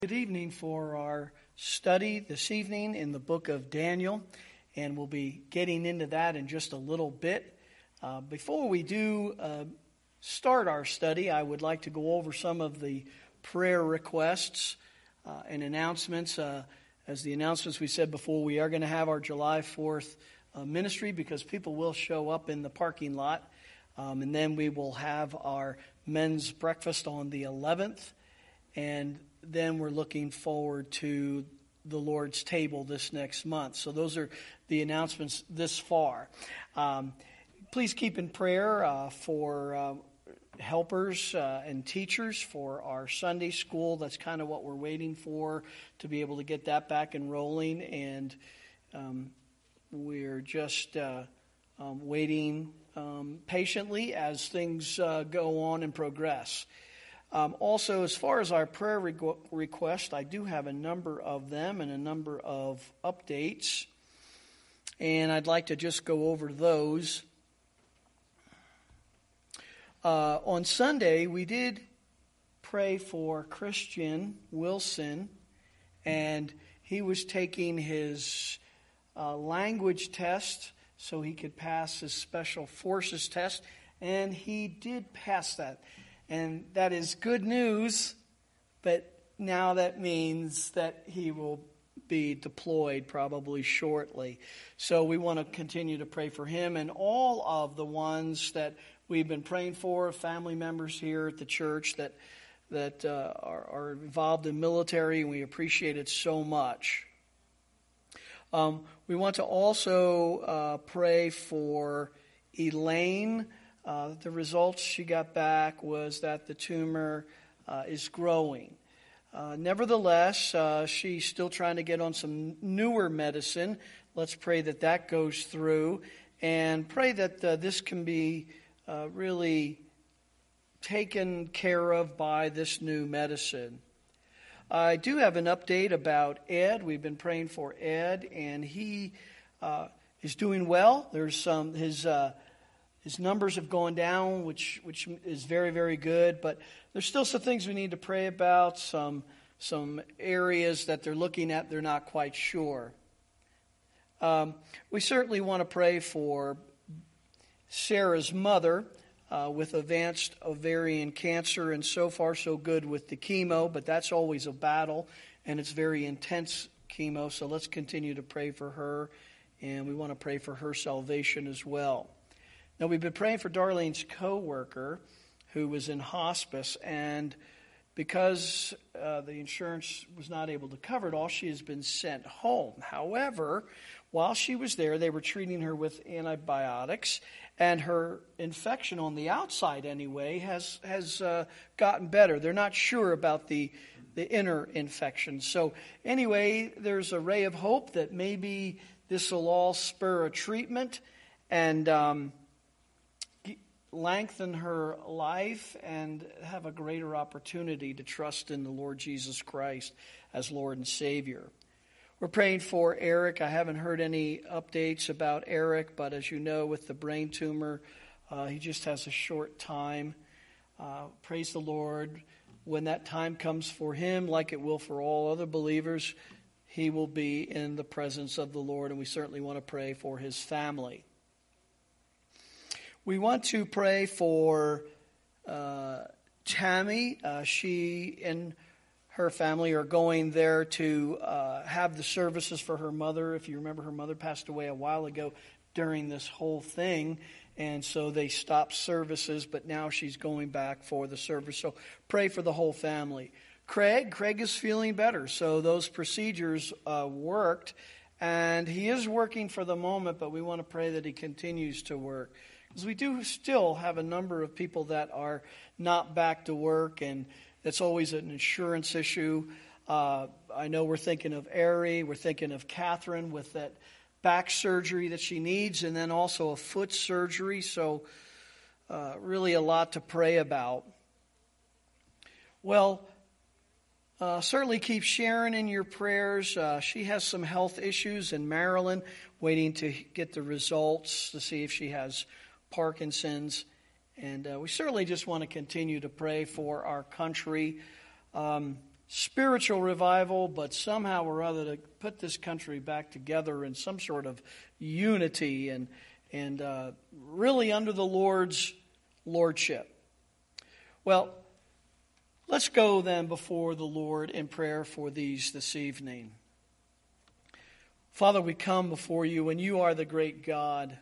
Good evening for our study this evening in the book of Daniel, and we'll be getting into that in just a little bit. Before we do start our study, I would like to go over some of the prayer requests and announcements. As the announcements we said before, we are going to have our July 4th ministry because people will show up in the parking lot. And then we will have our men's breakfast on the 11th, and then we're looking forward to the Lord's table this next month. So those are the announcements this far. Please keep in prayer for helpers and teachers for our Sunday school. That's kind of what we're waiting for, to be able to get that back and rolling. And we're just waiting patiently as things go on and progress. Also, as far as our prayer request, I do have a number of them and a number of updates, and I'd like to just go over those. On Sunday, we did pray for Christian Wilson, and he was taking his language test so he could pass his Special Forces test, and he did pass that. And that is good news, but now that means that he will be deployed probably shortly. So we want to continue to pray for him and all of the ones that we've been praying for, family members here at the church that are involved in military, and we appreciate it so much. We want to also pray for Elaine. The results she got back was that the tumor is growing. Nevertheless, she's still trying to get on some newer medicine. Let's pray that that goes through, and pray that this can be really taken care of by this new medicine. I do have an update about Ed. We've been praying for Ed, and he is doing well. There's his numbers have gone down, which is very, very good. But there's still some things we need to pray about, some areas that they're looking at they're not quite sure. We certainly want to pray for Sarah's mother with advanced ovarian cancer, and so far so good with the chemo, but that's always a battle, and it's very intense chemo, so let's continue to pray for her, and we want to pray for her salvation as well. Now, we've been praying for Darlene's co-worker who was in hospice, and because the insurance was not able to cover it all, she has been sent home. However, while she was there, they were treating her with antibiotics, and her infection on the outside anyway has gotten better. They're not sure about the inner infection. So anyway, there's a ray of hope that maybe this will all spur a treatment and lengthen her life and have a greater opportunity to trust in the Lord Jesus Christ as Lord and Savior. We're praying for Eric. I haven't heard any updates about Eric, but as you know, with the brain tumor, he just has a short time. Praise the Lord. When that time comes for him, like it will for all other believers, he will be in the presence of the Lord, and we certainly want to pray for his family. We want to pray for Tammy. She and her family are going there to have the services for her mother. If you remember, her mother passed away a while ago during this whole thing, and so they stopped services, but now she's going back for the service. So pray for the whole family. Craig is feeling better, so those procedures worked, and he is working for the moment, but we want to pray that he continues to work. Because we do still have a number of people that are not back to work, and it's always an insurance issue. I know we're thinking of Ari, we're thinking of Catherine with that back surgery that she needs, and then also a foot surgery, so really a lot to pray about. Well, certainly keep Sharon in your prayers. She has some health issues in Maryland, waiting to get the results to see if she has Parkinson's, and we certainly just want to continue to pray for our country. spiritual revival, but somehow or other to put this country back together in some sort of unity and really under the Lord's lordship. Well, let's go then before the Lord in prayer for these this evening. Father, we come before you, and you are the great God.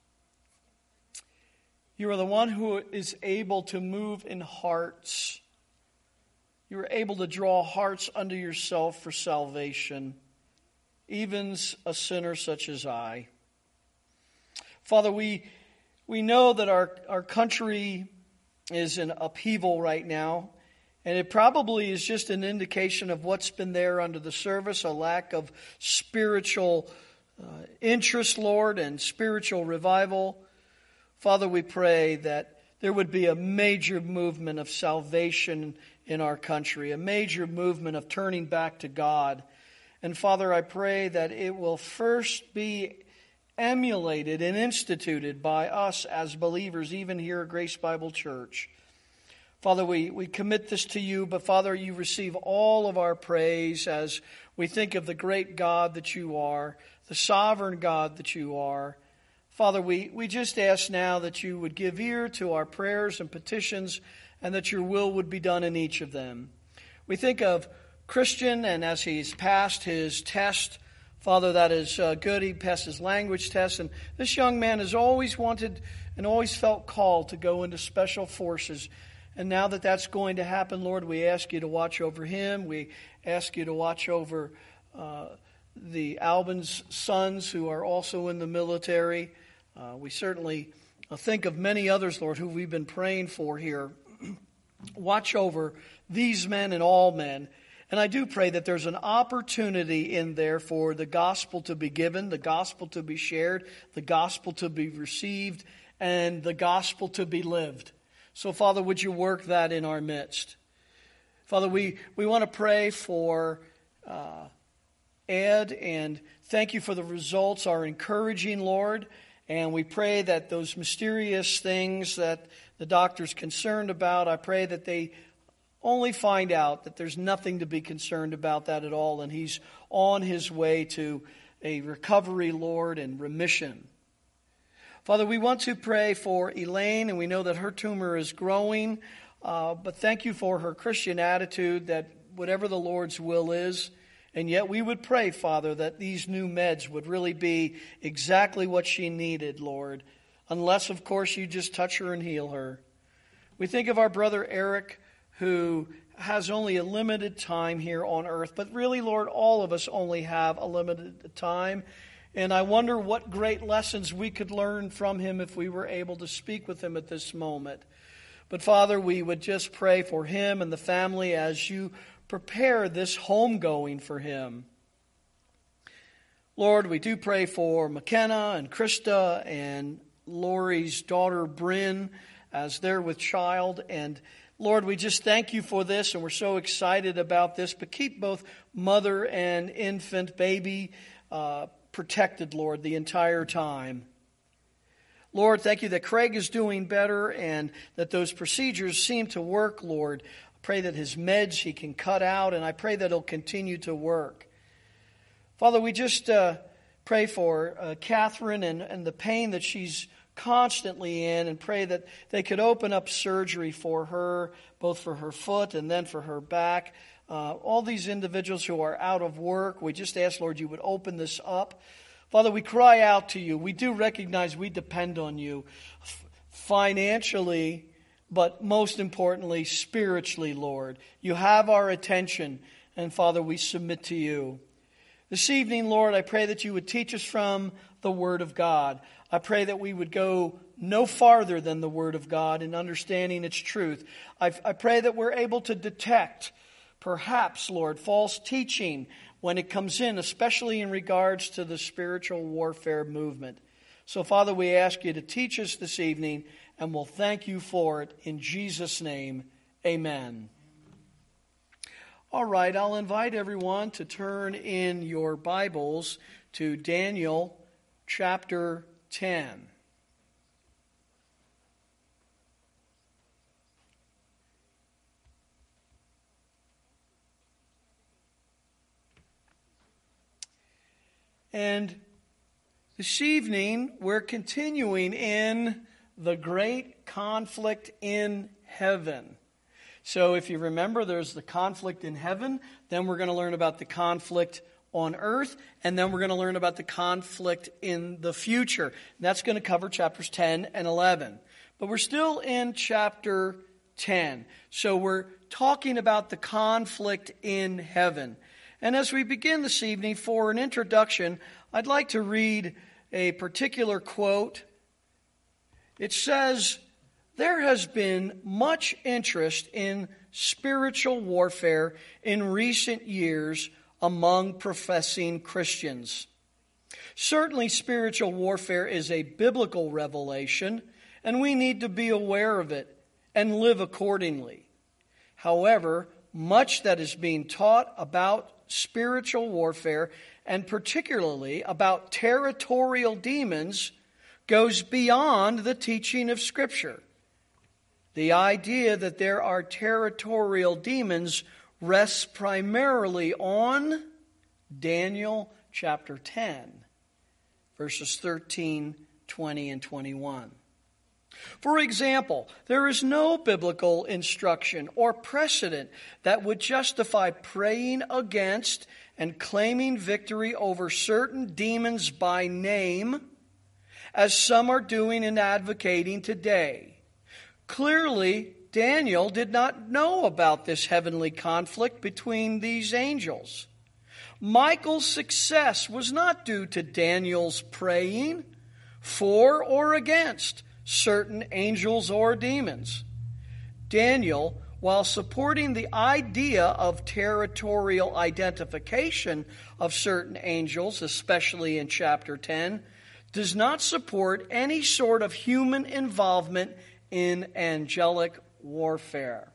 You are the one who is able to move in hearts. You are able to draw hearts unto yourself for salvation, even a sinner such as I. Father, we know that our country is in upheaval right now, and it probably is just an indication of what's been there under the service, a lack of spiritual interest, Lord, and spiritual revival. Father, we pray that there would be a major movement of salvation in our country, a major movement of turning back to God. And Father, I pray that it will first be emulated and instituted by us as believers, even here at Grace Bible Church. Father, we commit this to you, but Father, you receive all of our praise as we think of the great God that you are, the sovereign God that you are. Father, we just ask now that you would give ear to our prayers and petitions, and that your will would be done in each of them. We think of Christian, and as he's passed his test, Father, that is good. He passed his language test, and this young man has always wanted and always felt called to go into special forces. And now that that's going to happen, Lord, we ask you to watch over him. We ask you to watch over the Albin's sons who are also in the military. We certainly think of many others, Lord, who we've been praying for here. Watch over these men and all men. And I do pray that there's an opportunity in there for the gospel to be given, the gospel to be shared, the gospel to be received, and the gospel to be lived. So, Father, would you work that in our midst? Father, we want to pray for Ed, and thank you for the results are encouraging, Lord. And we pray that those mysterious things that the doctor's concerned about, I pray that they only find out that there's nothing to be concerned about that at all, and he's on his way to a recovery, Lord, and remission. Father, we want to pray for Elaine, and we know that her tumor is growing, but thank you for her Christian attitude that whatever the Lord's will is, and yet we would pray, Father, that these new meds would really be exactly what she needed, Lord, unless, of course, you just touch her and heal her. We think of our brother Eric, who has only a limited time here on earth, but really, Lord, all of us only have a limited time. And I wonder what great lessons we could learn from him if we were able to speak with him at this moment. But Father, we would just pray for him and the family as you prepare this homegoing for him. Lord, we do pray for McKenna and Krista and Lori's daughter Bryn as they're with child. And Lord, we just thank you for this, and we're so excited about this. But keep both mother and infant baby protected, Lord, the entire time. Lord, thank you that Craig is doing better and that those procedures seem to work, Lord. I pray that his meds he can cut out, and I pray that he'll continue to work. Father, we just pray for Catherine and the pain that she's constantly in, and pray that they could open up surgery for her, both for her foot and then for her back. All these individuals who are out of work, we just ask, Lord, you would open this up. Father, we cry out to you. We do recognize we depend on you financially, but most importantly, spiritually, Lord. You have our attention, and Father, we submit to you. This evening, Lord, I pray that you would teach us from the Word of God. I pray that we would go no farther than the Word of God in understanding its truth. I pray that we're able to detect, perhaps, Lord, false teaching when it comes in, especially in regards to the spiritual warfare movement. So, Father, we ask you to teach us this evening, and we'll thank you for it. In Jesus' name, amen. All right, I'll invite everyone to turn in your Bibles to Daniel chapter 10. And this evening, we're continuing in the great conflict in heaven. So if you remember, there's the conflict in heaven. Then we're going to learn about the conflict on earth. And then we're going to learn about the conflict in the future. And that's going to cover chapters 10 and 11. But we're still in chapter 10. So we're talking about the conflict in heaven. And as we begin this evening, for an introduction, I'd like to read a particular quote. It says, "There has been much interest in spiritual warfare in recent years among professing Christians. Certainly, spiritual warfare is a biblical revelation, and we need to be aware of it and live accordingly. However, much that is being taught about spiritual warfare, and particularly about territorial demons, goes beyond the teaching of Scripture. The idea that there are territorial demons rests primarily on Daniel chapter 10, verses 13, 20, and 21. For example, there is no biblical instruction or precedent that would justify praying against and claiming victory over certain demons by name, as some are doing and advocating today. Clearly, Daniel did not know about this heavenly conflict between these angels. Michael's success was not due to Daniel's praying for or against certain angels or demons. Daniel, while supporting the idea of territorial identification of certain angels, especially in chapter 10, does not support any sort of human involvement in angelic warfare."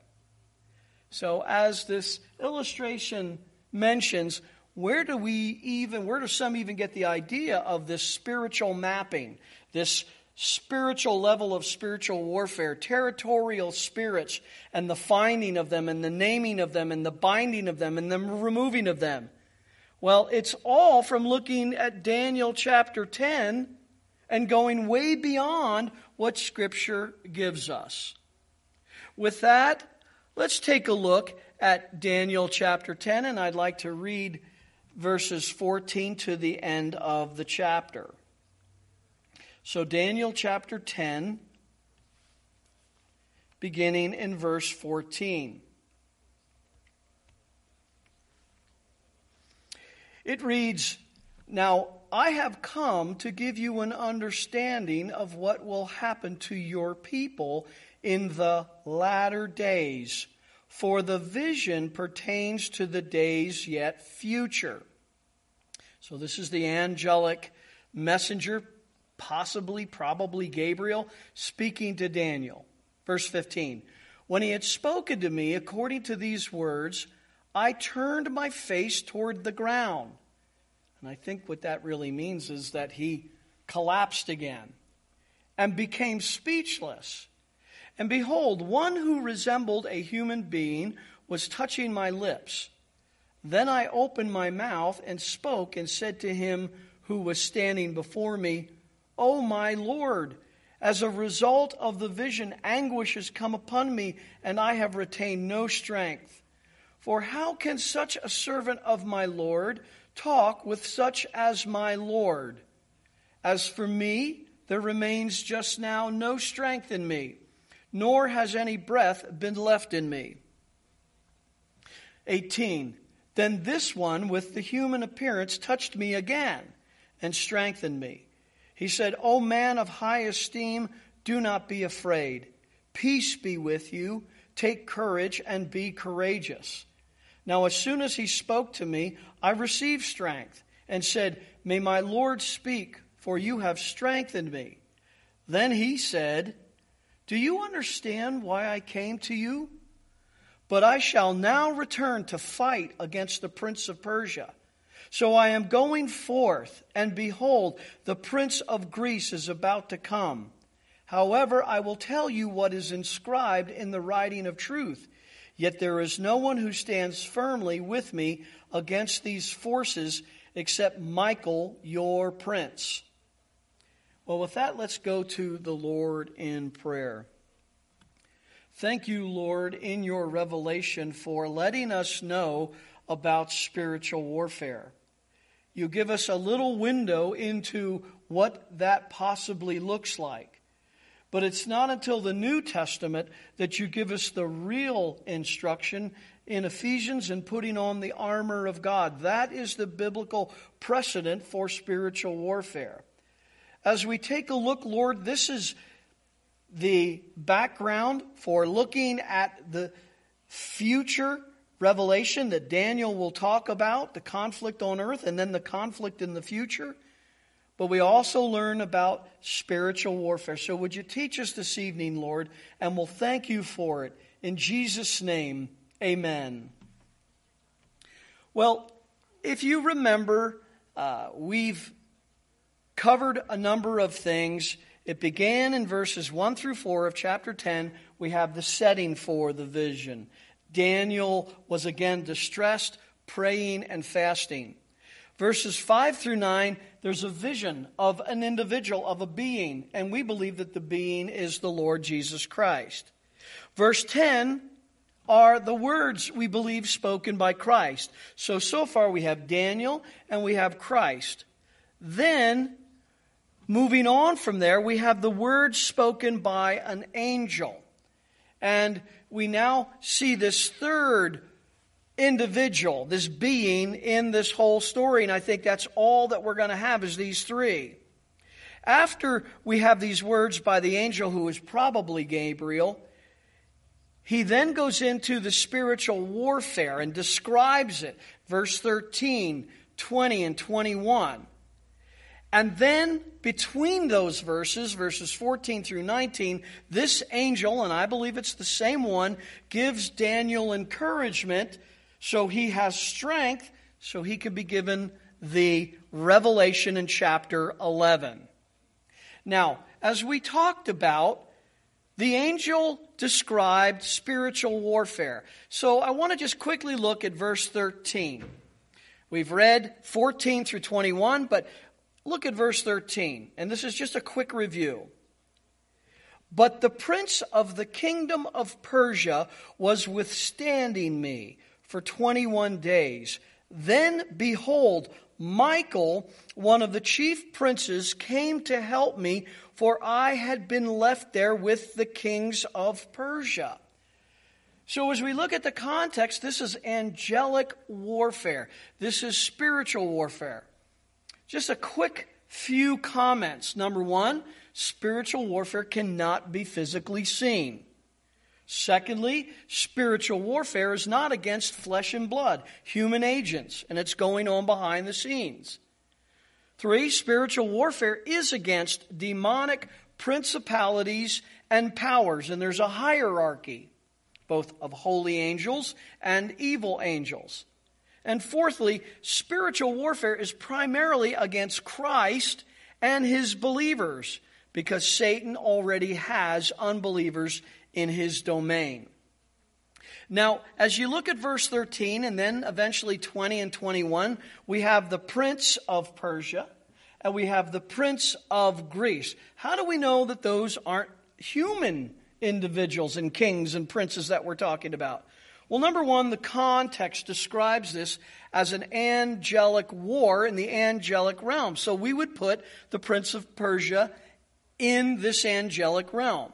So as this illustration mentions, where do some even get the idea of this spiritual mapping, this spiritual level of spiritual warfare, territorial spirits, and the finding of them, and the naming of them, and the binding of them, and the removing of them? Well, it's all from looking at Daniel chapter 10 and going way beyond what Scripture gives us. With that, let's take a look at Daniel chapter 10, and I'd like to read verses 14 to the end of the chapter. So Daniel chapter 10, beginning in verse 14. It reads, "Now I have come to give you an understanding of what will happen to your people in the latter days, for the vision pertains to the days yet future." So this is the angelic messenger, probably Gabriel, speaking to Daniel. Verse 15, "When he had spoken to me according to these words, I turned my face toward the ground." And I think what that really means is that he collapsed again and became speechless. And behold, one who resembled a human being was touching my lips. Then I opened my mouth and spoke and said to him who was standing before me, "O my Lord, as a result of the vision, anguish has come upon me, and I have retained no strength. For how can such a servant of my Lord talk with such as my Lord? As for me, there remains just now no strength in me, nor has any breath been left in me." 18, "Then this one with the human appearance touched me again and strengthened me. He said, 'O man of high esteem, do not be afraid. Peace be with you. Take courage and be courageous.' Now as soon as he spoke to me, I received strength and said, 'May my Lord speak, for you have strengthened me.' Then he said, 'Do you understand why I came to you? But I shall now return to fight against the prince of Persia. So I am going forth, and behold, the prince of Greece is about to come. However, I will tell you what is inscribed in the writing of truth. Yet there is no one who stands firmly with me against these forces, except Michael, your prince. Well, with that, let's go to the Lord in prayer. Thank you, Lord, in your revelation for letting us know about spiritual warfare. You give us a little window into what that possibly looks like. But it's not until the New Testament that you give us the real instruction in Ephesians and putting on the armor of God. That is the biblical precedent for spiritual warfare. As we take a look, Lord, this is the background for looking at the future revelation that Daniel will talk about, the conflict on earth and then the conflict in the future. But we also learn about spiritual warfare. So would you teach us this evening, Lord, and we'll thank you for it. In Jesus' name, amen. Well, if you remember, we've covered a number of things. It began in verses 1 through 4 of chapter 10. We have the setting for the vision. Daniel was again distressed, praying and fasting. Verses 5 through 9, there's a vision of an individual, of a being, and we believe that the being is the Lord Jesus Christ. Verse 10 are the words we believe spoken by Christ. So far we have Daniel and we have Christ. Then, moving on from there, we have the words spoken by an angel. And we now see this third individual, this being in this whole story. And I think that's all that we're going to have is these three. After we have these words by the angel, who is probably Gabriel, he then goes into the spiritual warfare and describes it. Verse 13, 20, and 21. And then between those verses 14 through 19, this angel, and I believe it's the same one, gives Daniel encouragement so he has strength so he can be given the revelation in chapter 11. Now, as we talked about, the angel described spiritual warfare. So I want to just quickly look at verse 13. We've read 14 through 21, but look at verse 13, and this is just a quick review. But the prince of the kingdom of Persia was withstanding me for 21 days. Then, behold, Michael, one of the chief princes, came to help me, for I had been left there with the kings of Persia. So as we look at the context, this is angelic warfare. This is spiritual warfare. Just a quick few comments. Number one, spiritual warfare cannot be physically seen. Secondly, spiritual warfare is not against flesh and blood, human agents, and it's going on behind the scenes. 3, spiritual warfare is against demonic principalities and powers, and there's a hierarchy, both of holy angels and evil angels. And fourthly, spiritual warfare is primarily against Christ and his believers, because Satan already has unbelievers in his domain. Now, as you look at verse 13 and then eventually 20 and 21, we have the prince of Persia and we have the prince of Greece. How do we know that those aren't human individuals and kings and princes that we're talking about? Well, number one, the context describes this as an angelic war in the angelic realm. So we would put the prince of Persia in this angelic realm.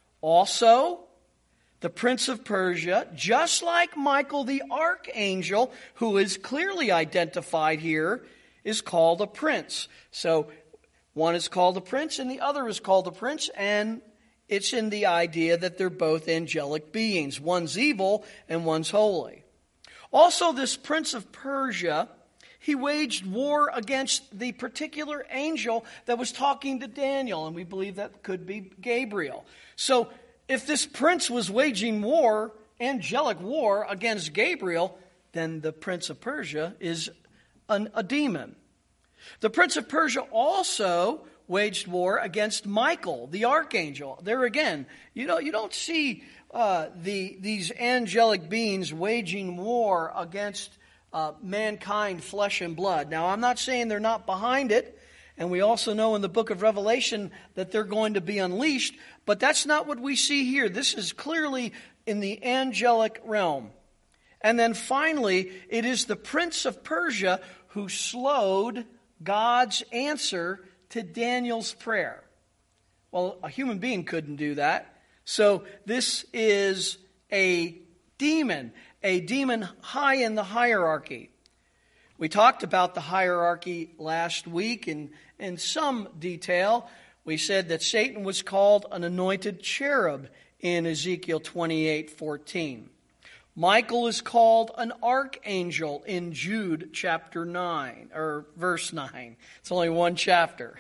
Also, the prince of Persia, just like Michael the archangel, who is clearly identified here, is called a prince. So one is called a prince and the other is called a prince, and it's in the idea that they're both angelic beings. One's evil and one's holy. Also, this prince of Persia, he waged war against the particular angel that was talking to Daniel, and we believe that could be Gabriel. So, if this prince was waging war, angelic war, against Gabriel, then the prince of Persia is a demon. The prince of Persia also waged war against Michael, the archangel. There again, you don't see these angelic beings waging war against mankind, flesh and blood. Now, I'm not saying they're not behind it, and we also know in the book of Revelation that they're going to be unleashed, but that's not what we see here. This is clearly in the angelic realm. And then finally, it is the prince of Persia who slowed God's answer to Daniel's prayer. Well, a human being couldn't do that. So this is a demon high in the hierarchy. We talked about the hierarchy last week in some detail. We said that Satan was called an anointed cherub in Ezekiel 28:14. Michael is called an archangel in Jude chapter 9, or verse 9. It's only one chapter.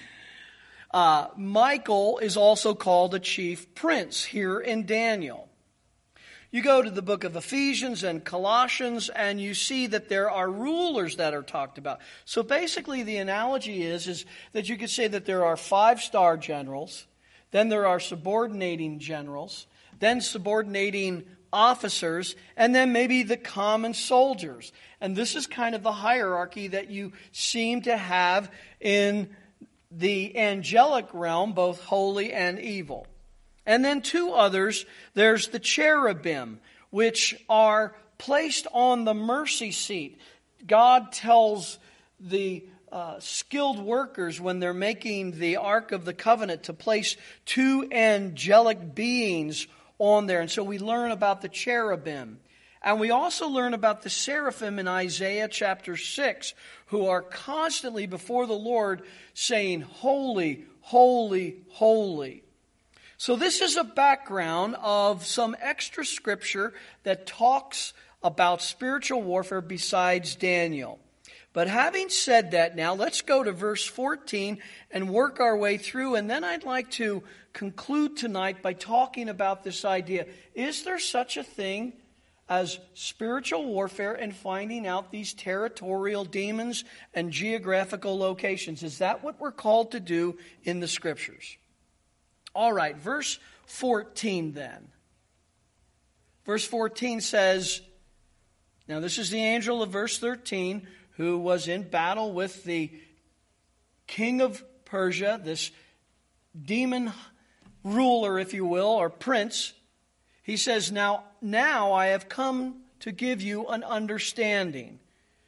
Michael is also called a chief prince here in Daniel. You go to the book of Ephesians and Colossians, and you see that there are rulers that are talked about. So basically the analogy is that you could say that there are 5-star generals, then there are subordinating generals, then subordinating officers, and then maybe the common soldiers. And this is kind of the hierarchy that you seem to have in the angelic realm, both holy and evil. And then 2 others, there's the cherubim, which are placed on the mercy seat. God tells the skilled workers when they're making the Ark of the Covenant to place 2 angelic beings on there. And so we learn about the cherubim. And we also learn about the seraphim in Isaiah chapter 6, who are constantly before the Lord saying, "Holy, holy, holy." So this is a background of some extra scripture that talks about spiritual warfare besides Daniel. But having said that, now let's go to verse 14 and work our way through. And then I'd like to conclude tonight by talking about this idea. Is there such a thing as spiritual warfare and finding out these territorial demons and geographical locations? Is that what we're called to do in the scriptures? All right, verse 14 then. Verse 14 says, now this is the angel of verse 13 who was in battle with the king of Persia, this demon ruler, if you will, or prince. He says, now I have come to give you an understanding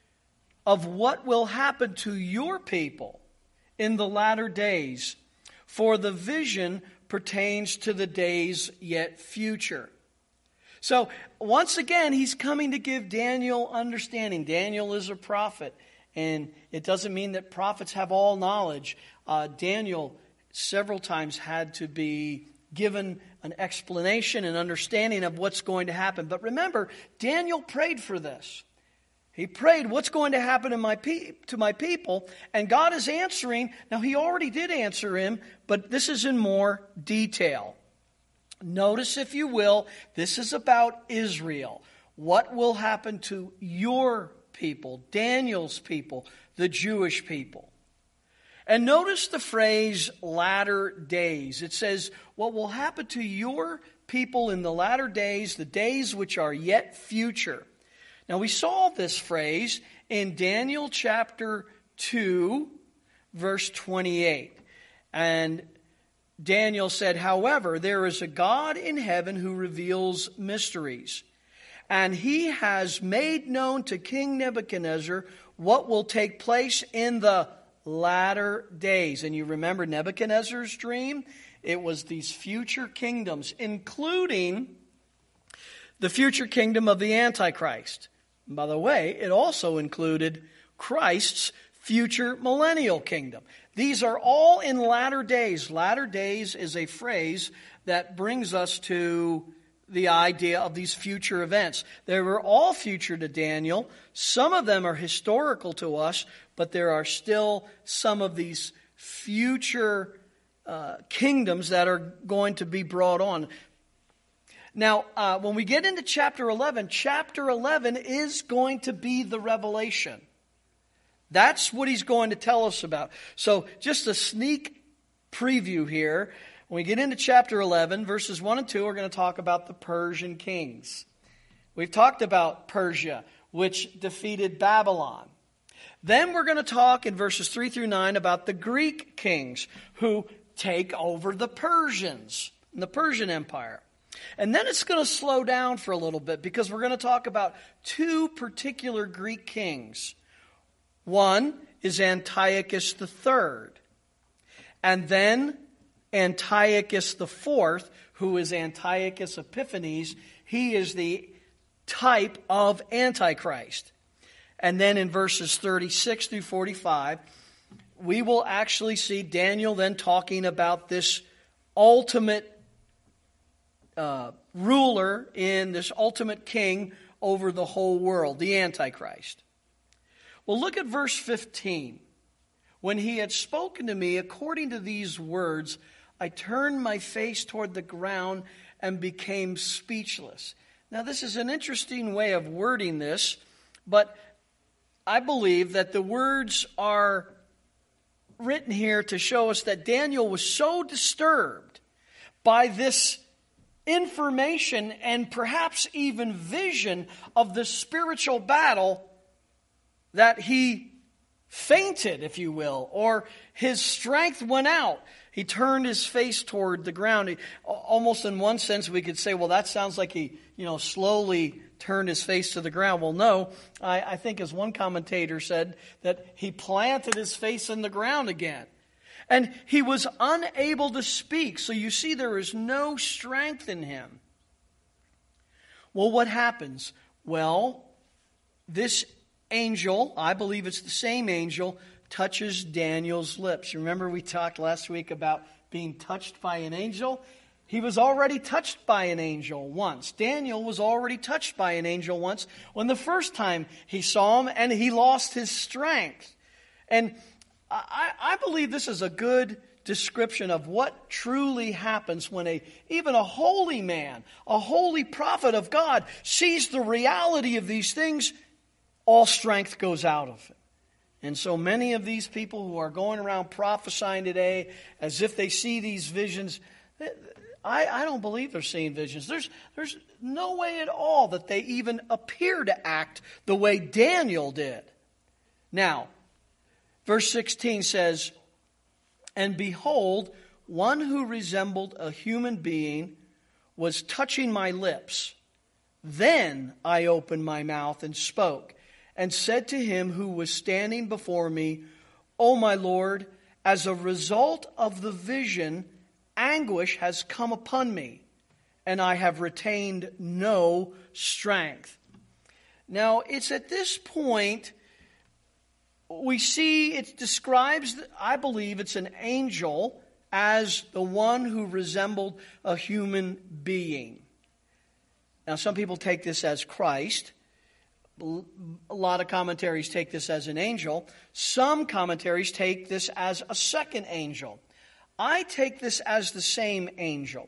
of what will happen to your people in the latter days, for the vision pertains to the days yet future. So, once again, he's coming to give Daniel understanding. Daniel is a prophet, and it doesn't mean that prophets have all knowledge. Daniel several times had to be given an explanation and understanding of what's going to happen. But remember, Daniel prayed for this. He prayed, what's going to happen to my people? And God is answering. Now, he already did answer him, but this is in more detail. Notice, if you will, this is about Israel. What will happen to your people, Daniel's people, the Jewish people? And notice the phrase latter days. It says, what will happen to your people in the latter days, the days which are yet future. Now, we saw this phrase in Daniel chapter 2, verse 28. And Daniel said, however, there is a God in heaven who reveals mysteries. And he has made known to King Nebuchadnezzar what will take place in the latter days. And you remember Nebuchadnezzar's dream? It was these future kingdoms, including the future kingdom of the Antichrist. And by the way, it also included Christ's future millennial kingdom. These are all in latter days. Latter days is a phrase that brings us to the idea of these future events. They were all future to Daniel. Some of them are historical to us, but there are still some of these future kingdoms that are going to be brought on. Now, when we get into chapter 11 is going to be the revelation. That's what he's going to tell us about. So just a sneak preview here. When we get into chapter 11, verses 1 and 2, we're going to talk about the Persian kings. We've talked about Persia. which defeated Babylon. Then we're going to talk in verses 3 through 9 about the Greek kings who take over the Persians, the Persian Empire. And then it's going to slow down for a little bit because we're going to talk about two particular Greek kings. One is Antiochus III, and then Antiochus IV, who is Antiochus Epiphanes. He is the type of Antichrist. And then in verses 36 through 45, we will actually see Daniel then talking about this ultimate ruler in this ultimate king over the whole world, the Antichrist. Well, look at verse 15. When he had spoken to me according to these words, I turned my face toward the ground and became speechless. Now, this is an interesting way of wording this, but I believe that the words are written here to show us that Daniel was so disturbed by this information and perhaps even vision of the spiritual battle that he fainted, if you will, or his strength went out. He turned his face toward the ground. Almost in one sense, we could say, well, that sounds like he, slowly turned his face to the ground. Well, no. I think as one commentator said, that he planted his face in the ground again. And he was unable to speak. So you see, there is no strength in him. Well, what happens? Well, this angel, I believe it's the same angel, touches Daniel's lips. Remember we talked last week about being touched by an angel? He was already touched by an angel once. Daniel was already touched by an angel once when the first time he saw him and he lost his strength. And I believe this is a good description of what truly happens when even a holy man, a holy prophet of God, sees the reality of these things. All strength goes out of him. And so many of these people who are going around prophesying today as if they see these visions, I don't believe they're seeing visions. There's no way at all that they even appear to act the way Daniel did. Now, verse 16 says, and behold, one who resembled a human being was touching my lips. Then I opened my mouth and spoke, and said to him who was standing before me, O my Lord, as a result of the vision, anguish has come upon me, and I have retained no strength. Now, it's at this point we see it describes, I believe it's an angel, as the one who resembled a human being. Now, some people take this as Christ. A lot of commentaries take this as an angel. Some commentaries take this as a second angel. I take this as the same angel.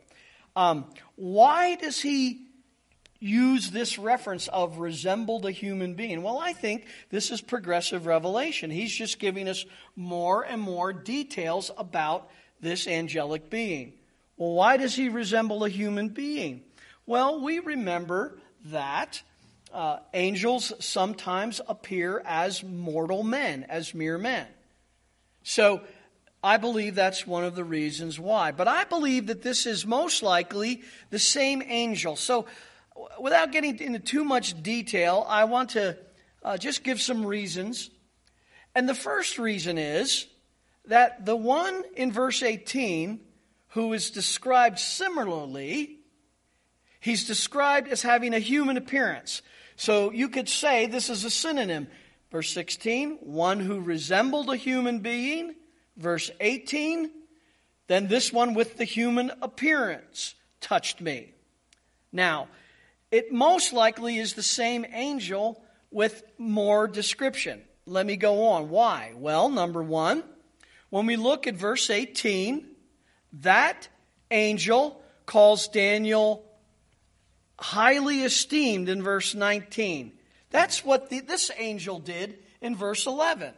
Why does he use this reference of resembled a human being? Well, I think this is progressive revelation. He's just giving us more and more details about this angelic being. Well, why does he resemble a human being? Well, we remember that angels sometimes appear as mortal men, as mere men. So I believe that's one of the reasons why. But I believe that this is most likely the same angel. So without getting into too much detail, I want to just give some reasons. And the first reason is that the one in verse 18 who is described similarly, he's described as having a human appearance. So you could say this is a synonym. Verse 16, one who resembled a human being. Verse 18, then this one with the human appearance touched me. Now, it most likely is the same angel with more description. Let me go on. Why? Well, number one, when we look at verse 18, that angel calls Daniel highly esteemed in verse 19. That's what this angel did in verse 11.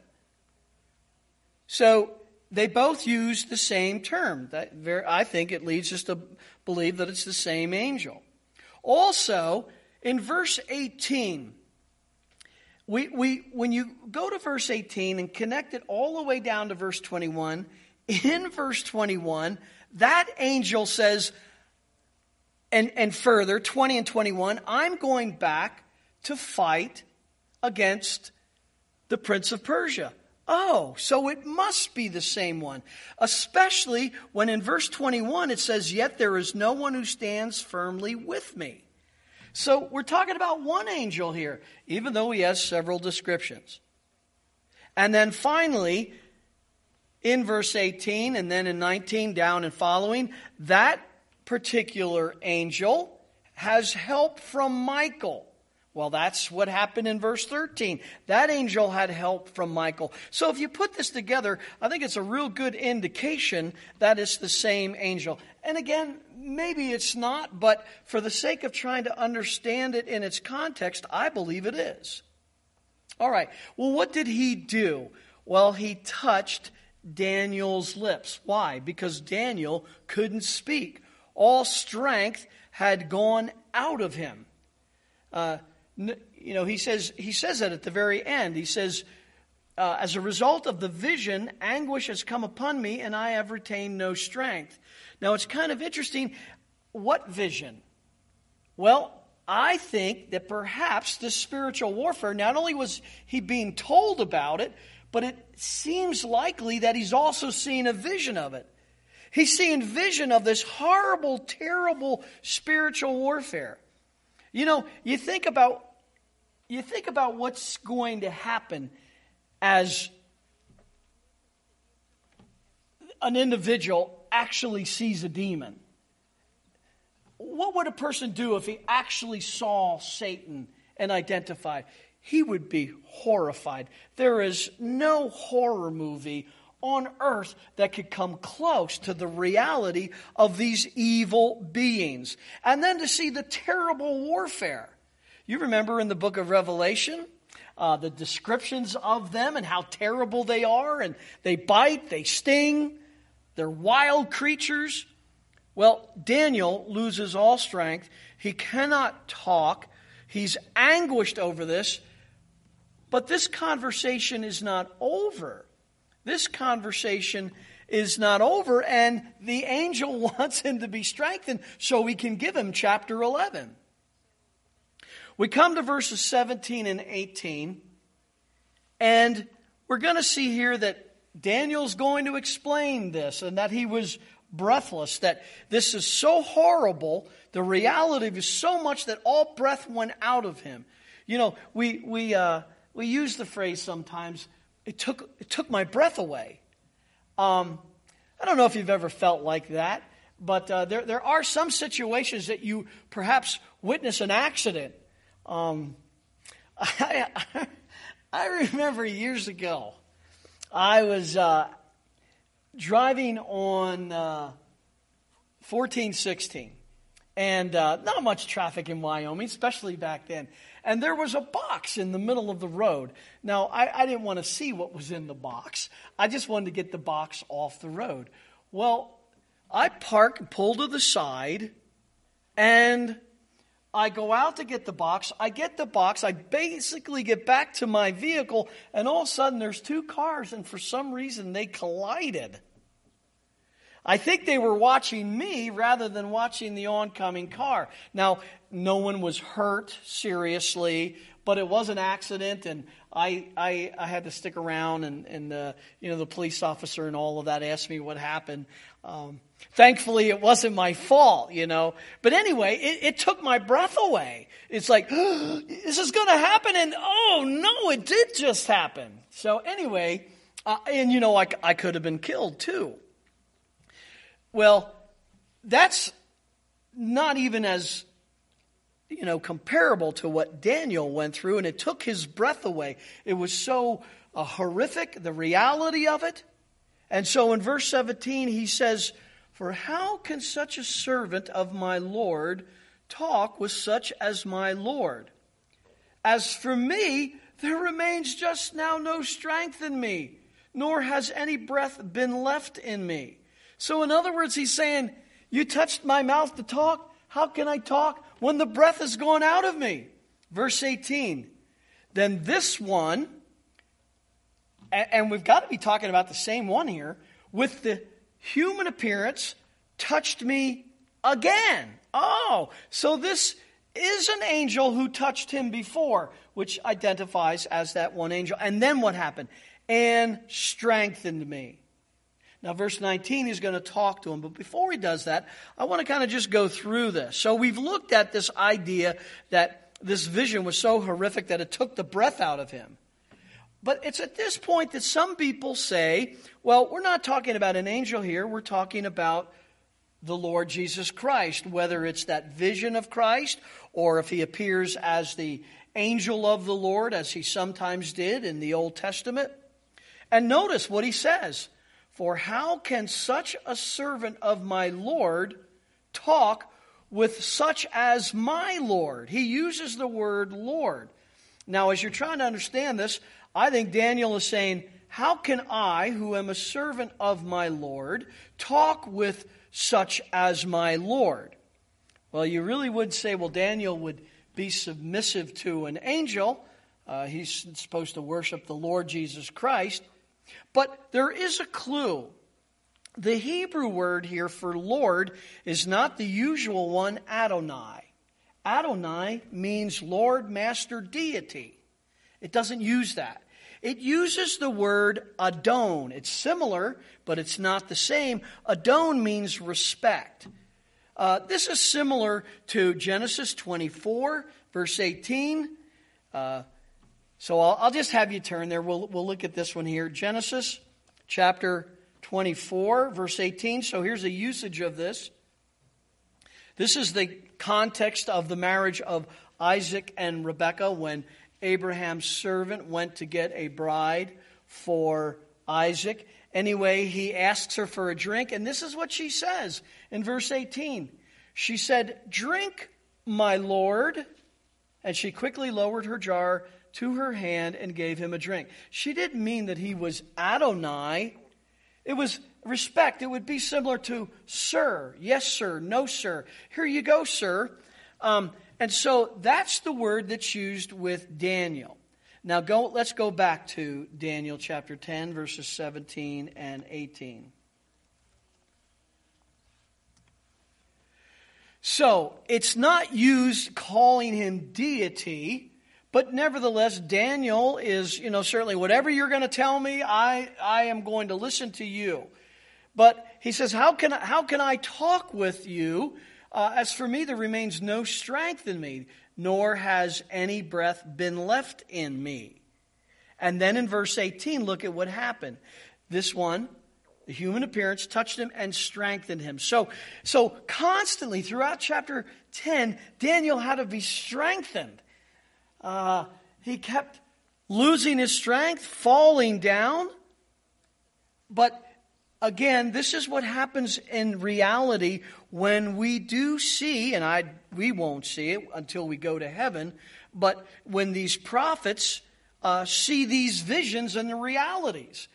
So they both use the same term. I think it leads us to believe that it's the same angel. Also, in verse 18, When you go to verse 18 and connect it all the way down to verse 21, in verse 21, that angel says, and further, 20 and 21, I'm going back to fight against the prince of Persia. Oh, so it must be the same one. Especially when in verse 21 it says, yet there is no one who stands firmly with me. So we're talking about one angel here, even though he has several descriptions. And then finally, in verse 18 and then in 19 down and following, that particular angel has help from Michael. Well, that's what happened in verse 13. That angel had help from Michael. So if you put this together, I think it's a real good indication that it's the same angel. And again, maybe it's not, but for the sake of trying to understand it in its context, I believe it is. All right. Well, what did he do? Well, he touched Daniel's lips. Why? Because Daniel couldn't speak. All strength had gone out of him. He says that at the very end. He says, as a result of the vision, anguish has come upon me, and I have retained no strength. Now, it's kind of interesting. What vision? Well, I think that perhaps this spiritual warfare, not only was he being told about it, but it seems likely that he's also seeing a vision of it. He's seeing vision of this horrible, terrible spiritual warfare. You know, you think about what's going to happen as an individual actually sees a demon. What would a person do if he actually saw Satan and identified? He would be horrified. There is no horror movie on earth that could come close to the reality of these evil beings. And then to see the terrible warfare. You remember in the book of Revelation, the descriptions of them and how terrible they are, and they bite, they sting, they're wild creatures. Well, Daniel loses all strength. He cannot talk. He's anguished over this. But this conversation is not over. This conversation is not over, and the angel wants him to be strengthened so we can give him chapter 11. We come to verses 17 and 18, and we're going to see here that Daniel's going to explain this, and that he was breathless, that this is so horrible, the reality is so much that all breath went out of him. You know, we use the phrase sometimes, it took my breath away. I don't know if you've ever felt like that, but there are some situations that you perhaps witness an accident. I remember years ago, I was driving on 1416, and not much traffic in Wyoming, especially back then. And there was a box in the middle of the road. Now, I didn't want to see what was in the box. I just wanted to get the box off the road. Well, I park and pull to the side, and I go out to get the box. I get the box. I basically get back to my vehicle, and all of a sudden there's two cars, and for some reason they collided. I think they were watching me rather than watching the oncoming car. Now, no one was hurt seriously, but it was an accident, and I had to stick around, and the police officer and all of that asked me what happened. Thankfully, it wasn't my fault, But anyway, it took my breath away. It's like, is this going to happen? And oh, no, it did just happen. So anyway, I could have been killed too. Well, that's not even as, comparable to what Daniel went through, and it took his breath away. It was so horrific, the reality of it. And so in verse 17, he says, "For how can such a servant of my Lord talk with such as my Lord? As for me, there remains just now no strength in me, nor has any breath been left in me." So in other words, he's saying, you touched my mouth to talk. How can I talk when the breath has gone out of me? Verse 18. Then this one, and we've got to be talking about the same one here, with the human appearance, touched me again. Oh, so this is an angel who touched him before, which identifies as that one angel. And then what happened? And strengthened me. Now, verse 19, he's going to talk to him. But before he does that, I want to kind of just go through this. So we've looked at this idea that this vision was so horrific that it took the breath out of him. But it's at this point that some people say, well, we're not talking about an angel here. We're talking about the Lord Jesus Christ, whether it's that vision of Christ or if he appears as the angel of the Lord, as he sometimes did in the Old Testament. And notice what he says. For how can such a servant of my Lord talk with such as my Lord? He uses the word Lord. Now, as you're trying to understand this, I think Daniel is saying, how can I, who am a servant of my Lord, talk with such as my Lord? Well, you really would say, well, Daniel would be submissive to an angel. He's supposed to worship the Lord Jesus Christ. But there is a clue. The Hebrew word here for Lord is not the usual one, Adonai. Adonai means Lord, Master, Deity. It doesn't use that. It uses the word Adon. It's similar, but it's not the same. Adon means respect. This is similar to Genesis 24, verse 18. So I'll just have you turn there. We'll look at this one here. Genesis chapter 24, verse 18. So here's a usage of this. This is the context of the marriage of Isaac and Rebekah when Abraham's servant went to get a bride for Isaac. Anyway, he asks her for a drink, and this is what she says in verse 18. She said, "Drink, my lord." And she quickly lowered her jar to her hand and gave him a drink. She didn't mean that he was Adonai. It was respect. It would be similar to sir. Yes, sir. No, sir. Here you go, sir. And so that's the word that's used with Daniel. Now let's go back to Daniel chapter 10, verses 17 and 18. So it's not used calling him deity, but nevertheless, Daniel is, certainly whatever you're going to tell me, I am going to listen to you. But he says, how can I talk with you? As for me, there remains no strength in me, nor has any breath been left in me. And then in verse 18, look at what happened. This one, the human appearance, touched him and strengthened him. So constantly throughout chapter 10, Daniel had to be strengthened. He kept losing his strength, falling down. But again, this is what happens in reality when we do see, and we won't see it until we go to heaven, but when these prophets see these visions and the realities.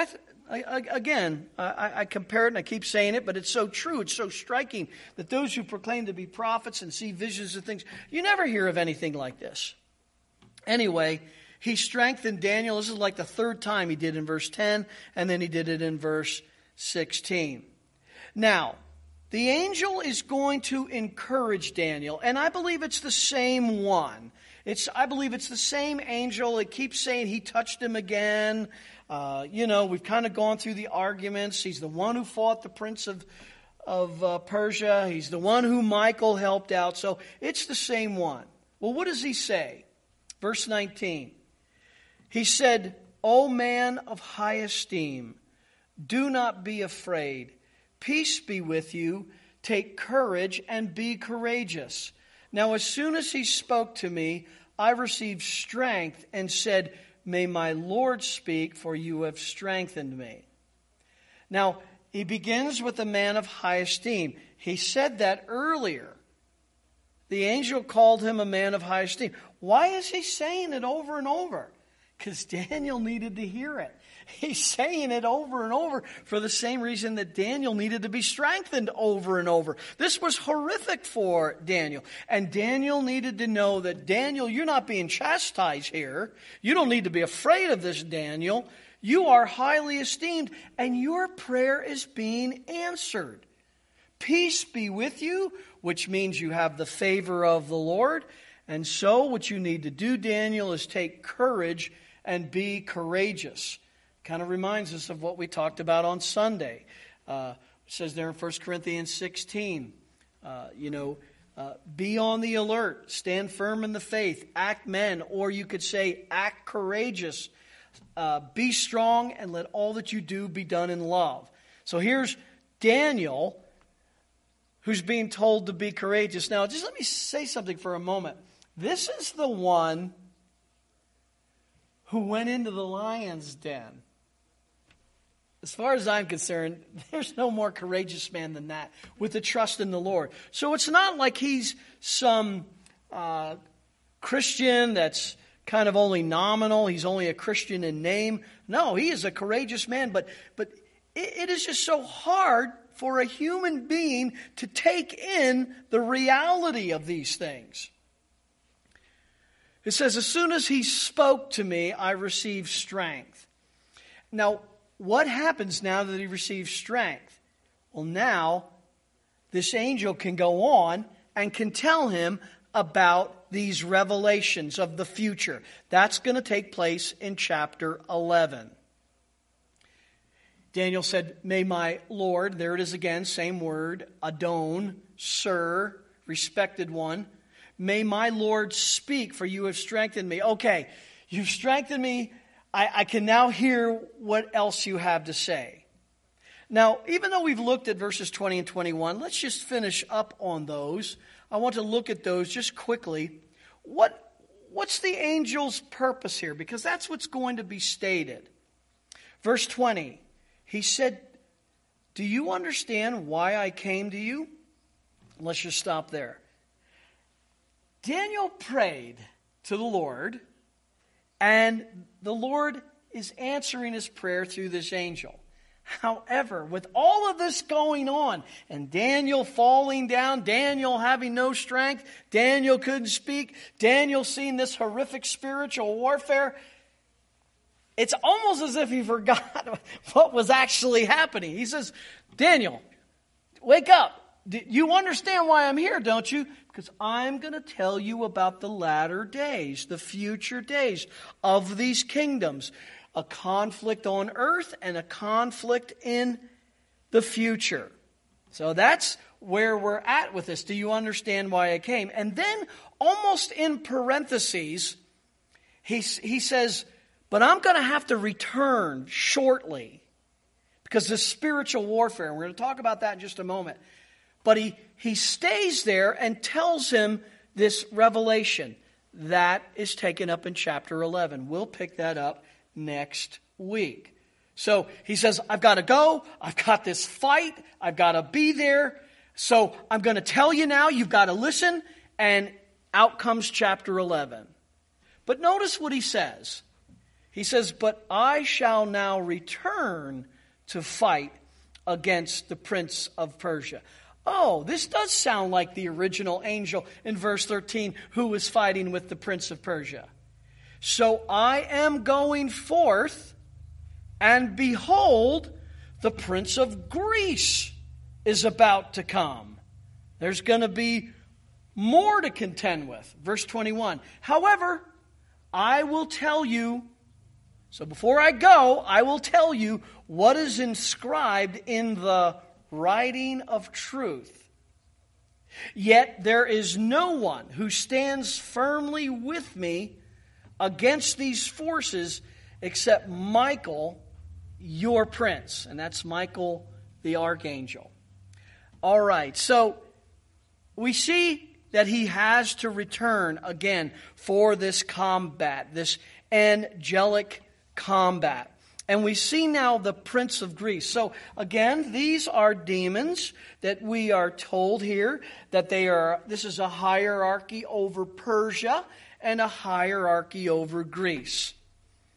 I compare it and I keep saying it, but it's so true. It's so striking that those who proclaim to be prophets and see visions of things, you never hear of anything like this. Anyway, he strengthened Daniel. This is like the third time he did in verse 10, and then he did it in verse 16. Now, the angel is going to encourage Daniel, and I believe it's the same one. I believe it's the same angel. It keeps saying he touched him again. We've kind of gone through the arguments. He's the one who fought the prince of Persia. He's the one who Michael helped out. So it's the same one. Well, what does he say? Verse 19. He said, "O man of high esteem, do not be afraid. Peace be with you. Take courage and be courageous." Now, as soon as he spoke to me, I received strength and said, "May my Lord speak, for you have strengthened me." Now, he begins with a man of high esteem. He said that earlier. The angel called him a man of high esteem. Why is he saying it over and over? Because Daniel needed to hear it. He's saying it over and over for the same reason that Daniel needed to be strengthened over and over. This was horrific for Daniel. And Daniel needed to know that, Daniel, you're not being chastised here. You don't need to be afraid of this, Daniel. You are highly esteemed, and your prayer is being answered. Peace be with you, which means you have the favor of the Lord. And so what you need to do, Daniel, is take courage and be courageous. Kind of reminds us of what we talked about on Sunday. It says there in 1 Corinthians 16, be on the alert, stand firm in the faith, act men, or you could say act courageous. Be strong and let all that you do be done in love. So here's Daniel, who's being told to be courageous. Now, just let me say something for a moment. This is the one who went into the lion's den. As far as I'm concerned, there's no more courageous man than that, with the trust in the Lord. So it's not like he's some Christian that's kind of only nominal. He's only a Christian in name. No, he is a courageous man. But it is just so hard for a human being to take in the reality of these things. It says, as soon as he spoke to me, I received strength. Now, what happens now that he receives strength? Well, now this angel can go on and can tell him about these revelations of the future. That's going to take place in chapter 11. Daniel said, may my Lord, there it is again, same word, Adon, sir, respected one. May my Lord speak, for you have strengthened me. Okay, you've strengthened me. I can now hear what else you have to say. Now, even though we've looked at verses 20 and 21, let's just finish up on those. I want to look at those just quickly. What's the angel's purpose here? Because that's what's going to be stated. Verse 20, he said, do you understand why I came to you? Let's just stop there. Daniel prayed to the Lord, and the Lord is answering his prayer through this angel. However, with all of this going on, and Daniel falling down, Daniel having no strength, Daniel couldn't speak, Daniel seeing this horrific spiritual warfare, it's almost as if he forgot what was actually happening. He says, Daniel, wake up. You understand why I'm here, don't you? Because I'm going to tell you about the latter days, the future days of these kingdoms. A conflict on earth and a conflict in the future. So that's where we're at with this. Do you understand why I came? And then, almost in parentheses, he says, but I'm going to have to return shortly. Because the spiritual warfare, and we're going to talk about that in just a moment. But he stays there and tells him this revelation. That is taken up in chapter 11. We'll pick that up next week. So he says, I've got to go. I've got this fight. I've got to be there. So I'm going to tell you now. You've got to listen. And out comes chapter 11. But notice what he says. He says, but I shall now return to fight against the prince of Persia. Oh, this does sound like the original angel in verse 13 who was fighting with the prince of Persia. So I am going forth, and behold, the prince of Greece is about to come. There's going to be more to contend with. Verse 21. However, I will tell you, so before I go, I will tell you what is inscribed in the writing of truth. Yet there is no one who stands firmly with me against these forces except Michael, your prince. And that's Michael the archangel. All right, so we see that he has to return again for this combat, this angelic combat. And we see now the prince of Greece. So again, these are demons that we are told here that this is a hierarchy over Persia and a hierarchy over Greece.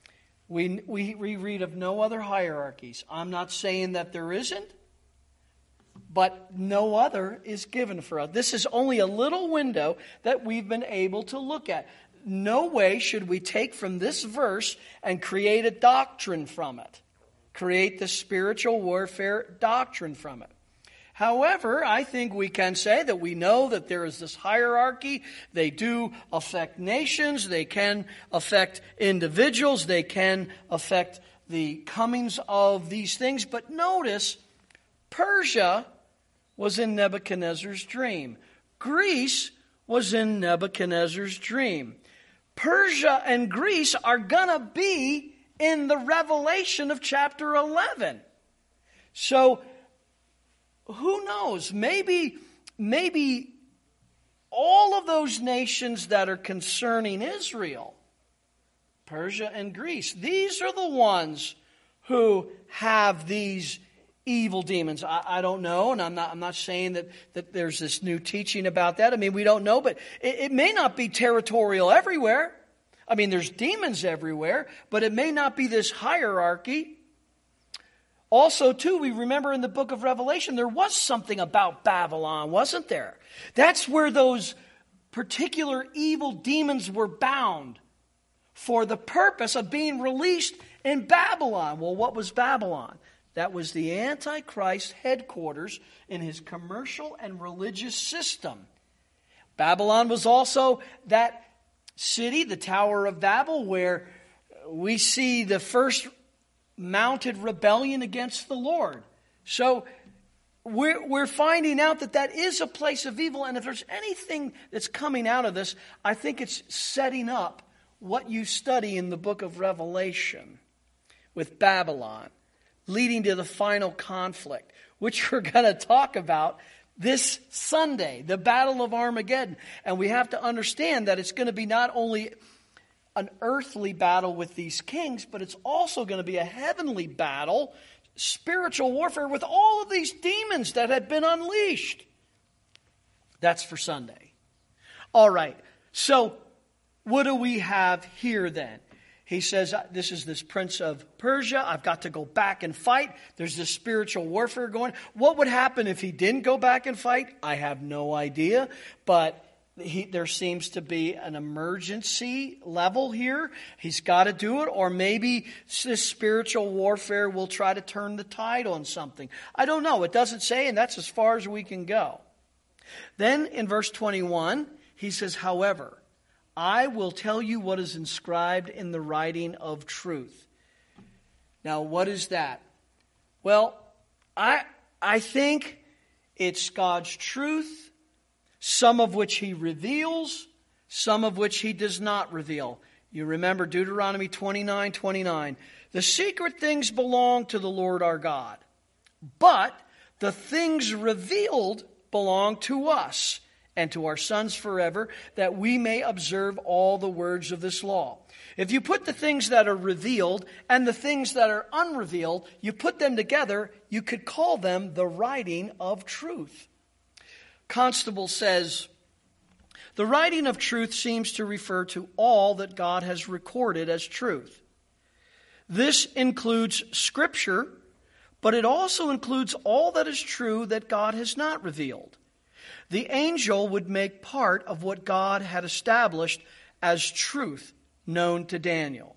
We read of no other hierarchies. I'm not saying that there isn't, but no other is given for us. This is only a little window that we've been able to look at. No way should we take from this verse and create a doctrine from it. Create the spiritual warfare doctrine from it. However, I think we can say that we know that there is this hierarchy. They do affect nations. They can affect individuals. They can affect the comings of these things. But notice, Persia was in Nebuchadnezzar's dream. Greece was in Nebuchadnezzar's dream. Persia and Greece are going to be in the Revelation of chapter 11. So, who knows? Maybe all of those nations that are concerning Israel, Persia and Greece, these are the ones who have these evil demons. I don't know, and I'm not saying that there's this new teaching about that. I mean, we don't know, but it may not be territorial everywhere. I mean, there's demons everywhere, but it may not be this hierarchy. Also, too, we remember in the book of Revelation, there was something about Babylon, wasn't there? That's where those particular evil demons were bound for the purpose of being released in Babylon. Well, what was Babylon? That was the Antichrist headquarters in his commercial and religious system. Babylon was also that city, the Tower of Babel, where we see the first mounted rebellion against the Lord. So we're finding out that is a place of evil. And if there's anything that's coming out of this, I think it's setting up what you study in the book of Revelation with Babylon, leading to the final conflict, which we're going to talk about this Sunday, the Battle of Armageddon. And we have to understand that it's going to be not only an earthly battle with these kings, but it's also going to be a heavenly battle, spiritual warfare with all of these demons that had been unleashed. That's for Sunday. All right, so what do we have here then? He says, this is this prince of Persia. I've got to go back and fight. There's this spiritual warfare going. What would happen if he didn't go back and fight? I have no idea, but there seems to be an emergency level here. He's got to do it, or maybe this spiritual warfare will try to turn the tide on something. I don't know. It doesn't say, and that's as far as we can go. Then in verse 21, he says, however, I will tell you what is inscribed in the writing of truth. Now, what is that? Well, I think it's God's truth, some of which he reveals, some of which he does not reveal. You remember Deuteronomy 29:29. The secret things belong to the Lord our God, but the things revealed belong to us and to our sons forever, that we may observe all the words of this law. If you put the things that are revealed and the things that are unrevealed, you put them together, you could call them the writing of truth. Constable says, the writing of truth seems to refer to all that God has recorded as truth. This includes Scripture, but it also includes all that is true that God has not revealed. The angel would make part of what God had established as truth known to Daniel.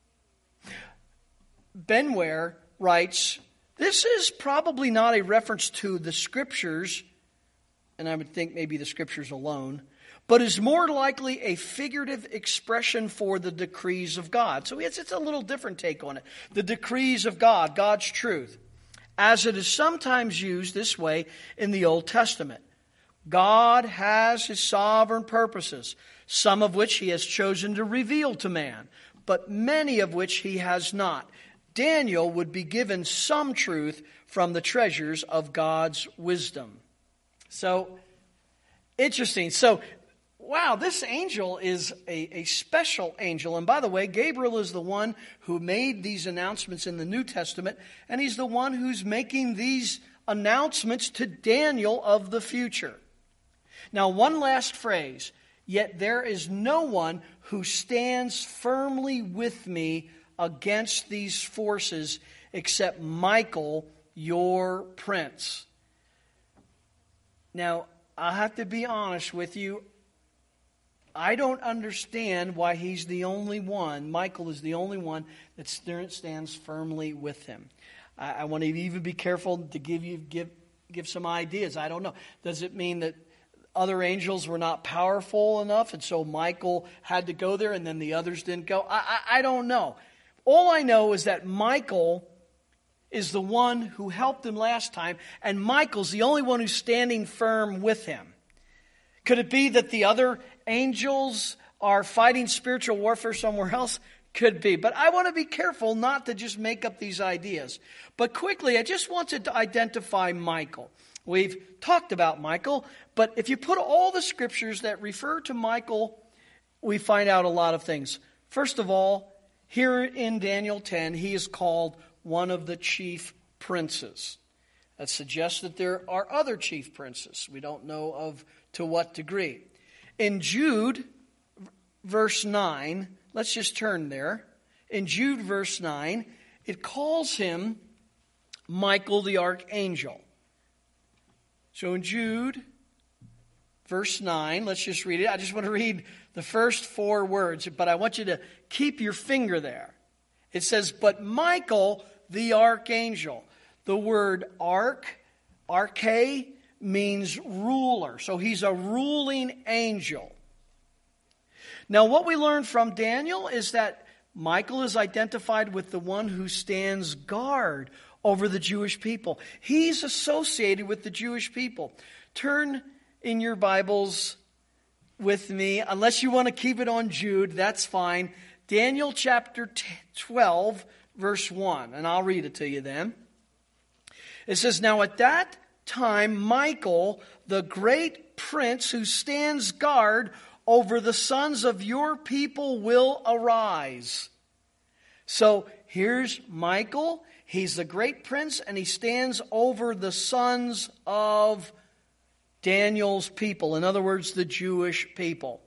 Benware writes, this is probably not a reference to the Scriptures, and I would think maybe the Scriptures alone, but is more likely a figurative expression for the decrees of God. So it's a little different take on it. The decrees of God, God's truth, as it is sometimes used this way in the Old Testament. God has his sovereign purposes, some of which he has chosen to reveal to man, but many of which he has not. Daniel would be given some truth from the treasures of God's wisdom. So, interesting. So, wow, this angel is a special angel. And by the way, Gabriel is the one who made these announcements in the New Testament, and he's the one who's making these announcements to Daniel of the future. Now, one last phrase. Yet there is no one who stands firmly with me against these forces except Michael, your prince. Now, I have to be honest with you. I don't understand why he's the only one. Michael is the only one that stands firmly with him. I want to even be careful to give some ideas. I don't know. Does it mean that other angels were not powerful enough, and so Michael had to go there and then the others didn't go? I don't know. All I know is that Michael is the one who helped him last time, and Michael's the only one who's standing firm with him. Could it be that the other angels are fighting spiritual warfare somewhere else? Could be. But I want to be careful not to just make up these ideas. But quickly, I just wanted to identify Michael. We've talked about Michael, but if you put all the scriptures that refer to Michael, we find out a lot of things. First of all, here in Daniel 10, he is called one of the chief princes. That suggests that there are other chief princes. We don't know of to what degree. In Jude, verse 9, let's just turn there. In Jude, verse 9, it calls him Michael the archangel. So in Jude, verse 9, let's just read it. I just want to read the first 4 words, but I want you to keep your finger there. It says, but Michael the archangel. The word arche, means ruler. So he's a ruling angel. Now what we learn from Daniel is that Michael is identified with the one who stands guard over the Jewish people. He's associated with the Jewish people. Turn in your Bibles with me, unless you want to keep it on Jude, that's fine. Daniel chapter 12, verse 1, and I'll read it to you then. It says, now at that time, Michael, the great prince who stands guard over the sons of your people, will arise. So here's Michael. He's the great prince, and he stands over the sons of Daniel's people. In other words, the Jewish people.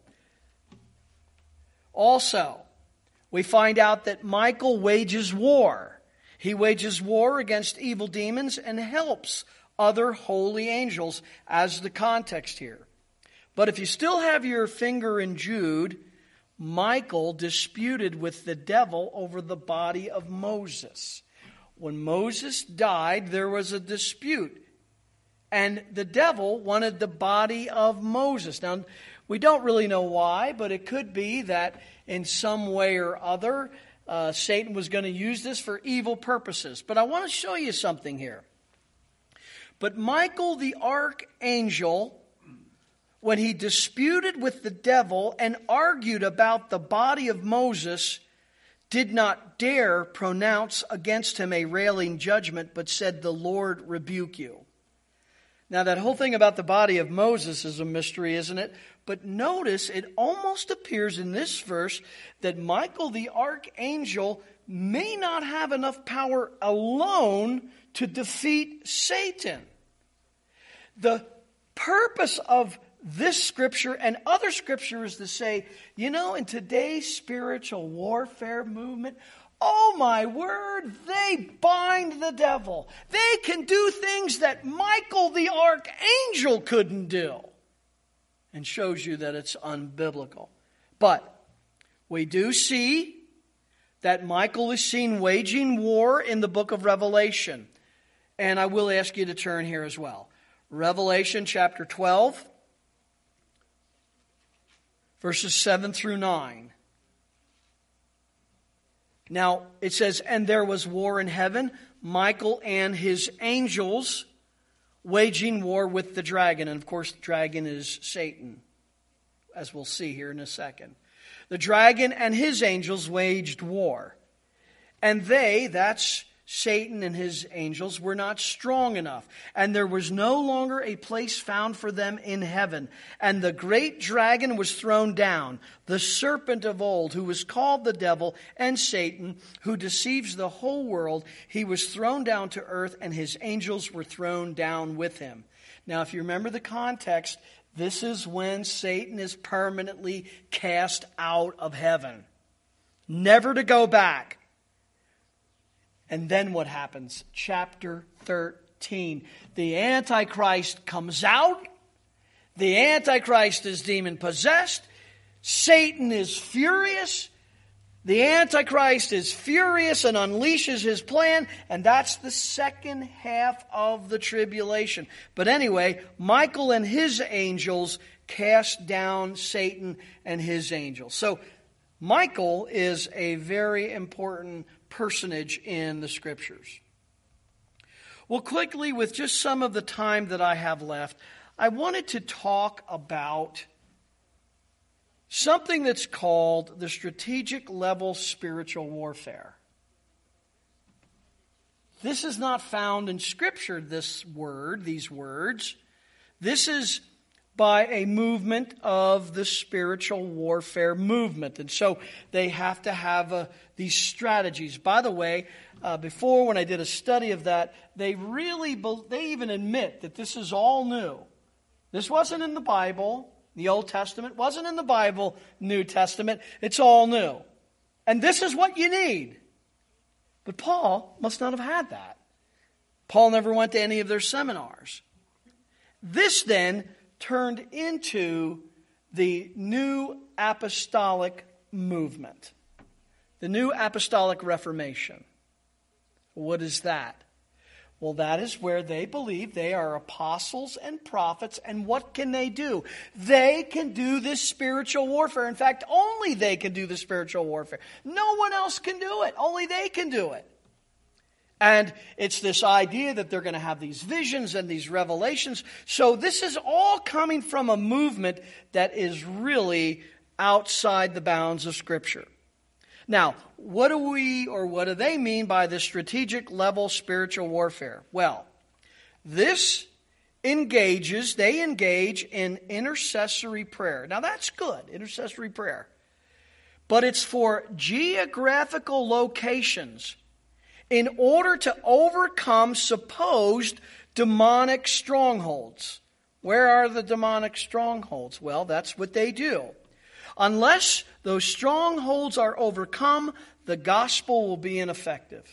Also, we find out that Michael wages war. He wages war against evil demons and helps other holy angels, as the context here. But if you still have your finger in Jude, Michael disputed with the devil over the body of Moses. When Moses died, there was a dispute. And the devil wanted the body of Moses. Now, we don't really know why, but it could be that in some way or other, Satan was going to use this for evil purposes. But I want to show you something here. But Michael the archangel, when he disputed with the devil and argued about the body of Moses, did not dare pronounce against him a railing judgment, but said, the Lord rebuke you. Now that whole thing about the body of Moses is a mystery, isn't it? But notice it almost appears in this verse that Michael the archangel may not have enough power alone to defeat Satan. The purpose of this scripture and other scripture is to say, you know, in today's spiritual warfare movement, oh my word, they bind the devil. They can do things that Michael the archangel couldn't do. And shows you that it's unbiblical. But we do see that Michael is seen waging war in the book of Revelation. And I will ask you to turn here as well. Revelation chapter 12, verses 7 through 9. Now, it says, and there was war in heaven, Michael and his angels waging war with the dragon. And of course, the dragon is Satan, as we'll see here in a second. The dragon and his angels waged war. And they, that's Satan and his angels, were not strong enough. And there was no longer a place found for them in heaven. And the great dragon was thrown down, the serpent of old, who was called the devil and Satan, who deceives the whole world. He was thrown down to earth, and his angels were thrown down with him. Now, if you remember the context, this is when Satan is permanently cast out of heaven, never to go back. And then what happens? Chapter 13. The Antichrist comes out. The Antichrist is demon-possessed. Satan is furious. The Antichrist is furious and unleashes his plan, and that's the second half of the tribulation. But anyway, Michael and his angels cast down Satan and his angels. So Michael is a very important personage in the Scriptures. Well, quickly, with just some of the time that I have left, I wanted to talk about something that's called the strategic level spiritual warfare. This is not found in Scripture, these words. This is by a movement of the spiritual warfare movement. And so they have to have these strategies. By the way, before when I did a study of that, they even admit that this is all new. This wasn't in the Bible. The Old Testament wasn't in the Bible, New Testament. It's all new. And this is what you need. But Paul must not have had that. Paul never went to any of their seminars. This then turned into the New Apostolic Movement. The New Apostolic Reformation. What is that? Well, that is where they believe they are apostles and prophets, and what can they do? They can do this spiritual warfare. In fact, only they can do the spiritual warfare. No one else can do it. Only they can do it. And it's this idea that they're going to have these visions and these revelations. So this is all coming from a movement that is really outside the bounds of Scripture. Now, what do they mean by the strategic level spiritual warfare? Well, they engage in intercessory prayer. Now that's good, intercessory prayer. But it's for geographical locations in order to overcome supposed demonic strongholds. Where are the demonic strongholds? Well, that's what they do. Unless those strongholds are overcome, the gospel will be ineffective.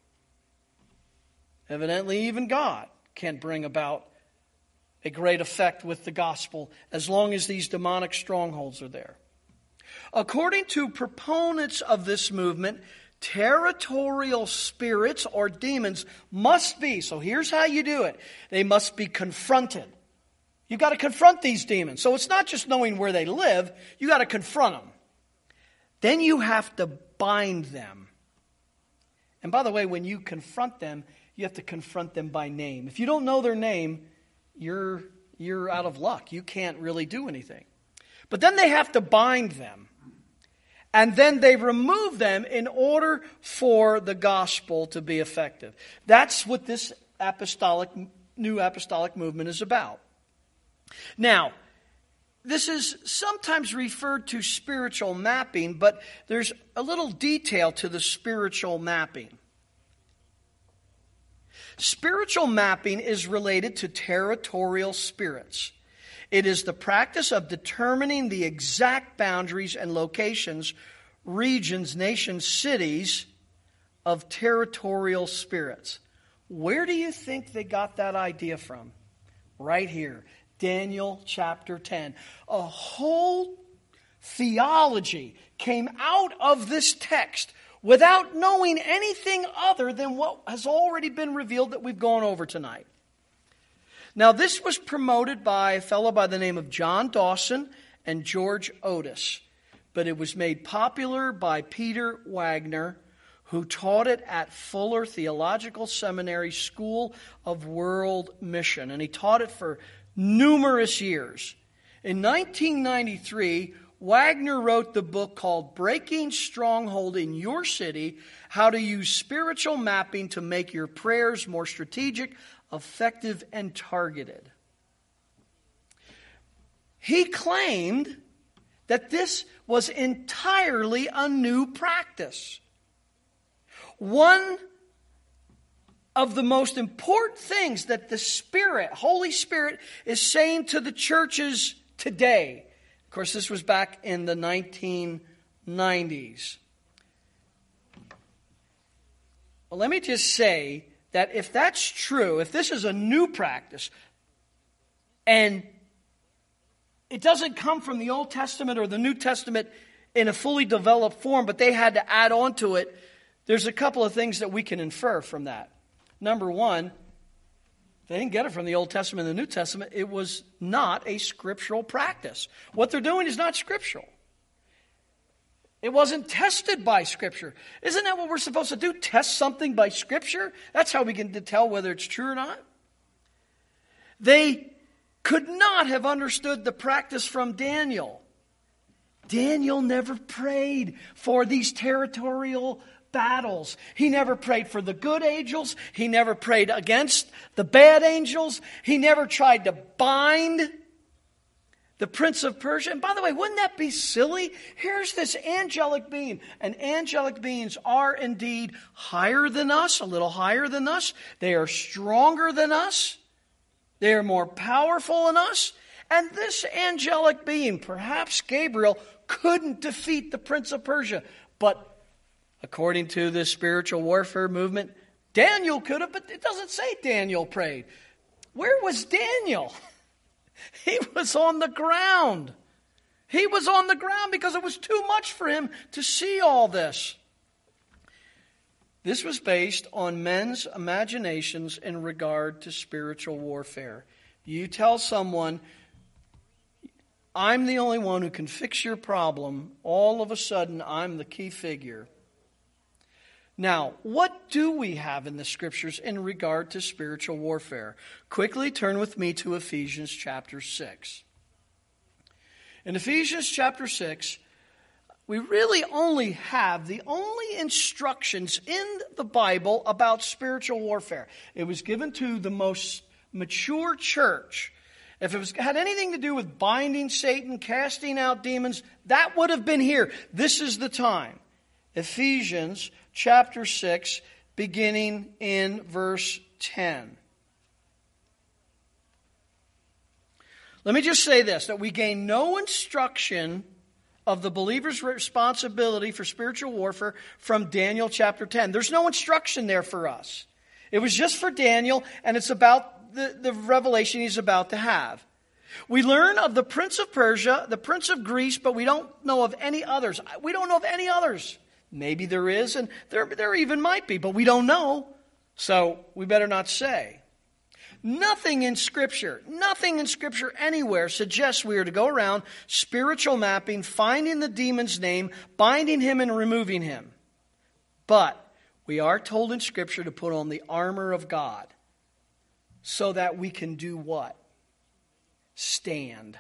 Evidently, even God can't bring about a great effect with the gospel as long as these demonic strongholds are there. According to proponents of this movement, territorial spirits or demons must be, so here's how you do it, they must be confronted. You've got to confront these demons. So it's not just knowing where they live, you got to confront them. Then you have to bind them. And by the way, when you confront them, you have to confront them by name. If you don't know their name, you're out of luck. You can't really do anything. But then they have to bind them. And then they remove them in order for the gospel to be effective. That's what this new apostolic movement is about. Now, this is sometimes referred to spiritual mapping, but there's a little detail to the spiritual mapping. Spiritual mapping is related to territorial spirits. It is the practice of determining the exact boundaries and locations, regions, nations, cities of territorial spirits. Where do you think they got that idea from? Right here. Daniel chapter 10. A whole theology came out of this text without knowing anything other than what has already been revealed that we've gone over tonight. Now, this was promoted by a fellow by the name of John Dawson and George Otis, but it was made popular by Peter Wagner, who taught it at Fuller Theological Seminary School of World Mission, and he taught it for numerous years. In 1993, Wagner wrote the book called Breaking Stronghold in Your City, How to Use Spiritual Mapping to Make Your Prayers More Strategic, Effective, and Targeted. He claimed that this was entirely a new practice. One of the most important things that the Spirit, Holy Spirit, is saying to the churches today. Of course, this was back in the 1990s. Well, let me just say that if that's true, if this is a new practice, and it doesn't come from the Old Testament or the New Testament in a fully developed form, but they had to add on to it, there's a couple of things that we can infer from that. Number one, they didn't get it from the Old Testament and the New Testament. It was not a scriptural practice. What they're doing is not scriptural. It wasn't tested by Scripture. Isn't that what we're supposed to do? Test something by Scripture? That's how we can tell whether it's true or not. They could not have understood the practice from Daniel. Daniel never prayed for these territorial battles. He never prayed for the good angels. He never prayed against the bad angels. He never tried to bind the prince of Persia. And by the way, wouldn't that be silly? Here's this angelic being. And angelic beings are indeed higher than us, a little higher than us. They are stronger than us. They are more powerful than us. And this angelic being, perhaps Gabriel, couldn't defeat the prince of Persia. But according to this spiritual warfare movement, Daniel could have, but it doesn't say Daniel prayed. Where was Daniel? He was on the ground. He was on the ground because it was too much for him to see all this. This was based on men's imaginations in regard to spiritual warfare. You tell someone, I'm the only one who can fix your problem, all of a sudden I'm the key figure. Now, what do we have in the Scriptures in regard to spiritual warfare? Quickly turn with me to Ephesians chapter 6. In Ephesians chapter 6, we really only have the only instructions in the Bible about spiritual warfare. It was given to the most mature church. If it had anything to do with binding Satan, casting out demons, that would have been here. This is the time. Ephesians chapter 6, beginning in verse 10. Let me just say this, that we gain no instruction of the believer's responsibility for spiritual warfare from Daniel chapter 10. There's no instruction there for us. It was just for Daniel, and it's about the revelation he's about to have. We learn of the prince of Persia, the prince of Greece, but we don't know of any others. We don't know of any others. Maybe there is, and there even might be, but we don't know, so we better not say. Nothing in Scripture anywhere suggests we are to go around spiritual mapping, finding the demon's name, binding him and removing him. But we are told in Scripture to put on the armor of God so that we can do what? Stand.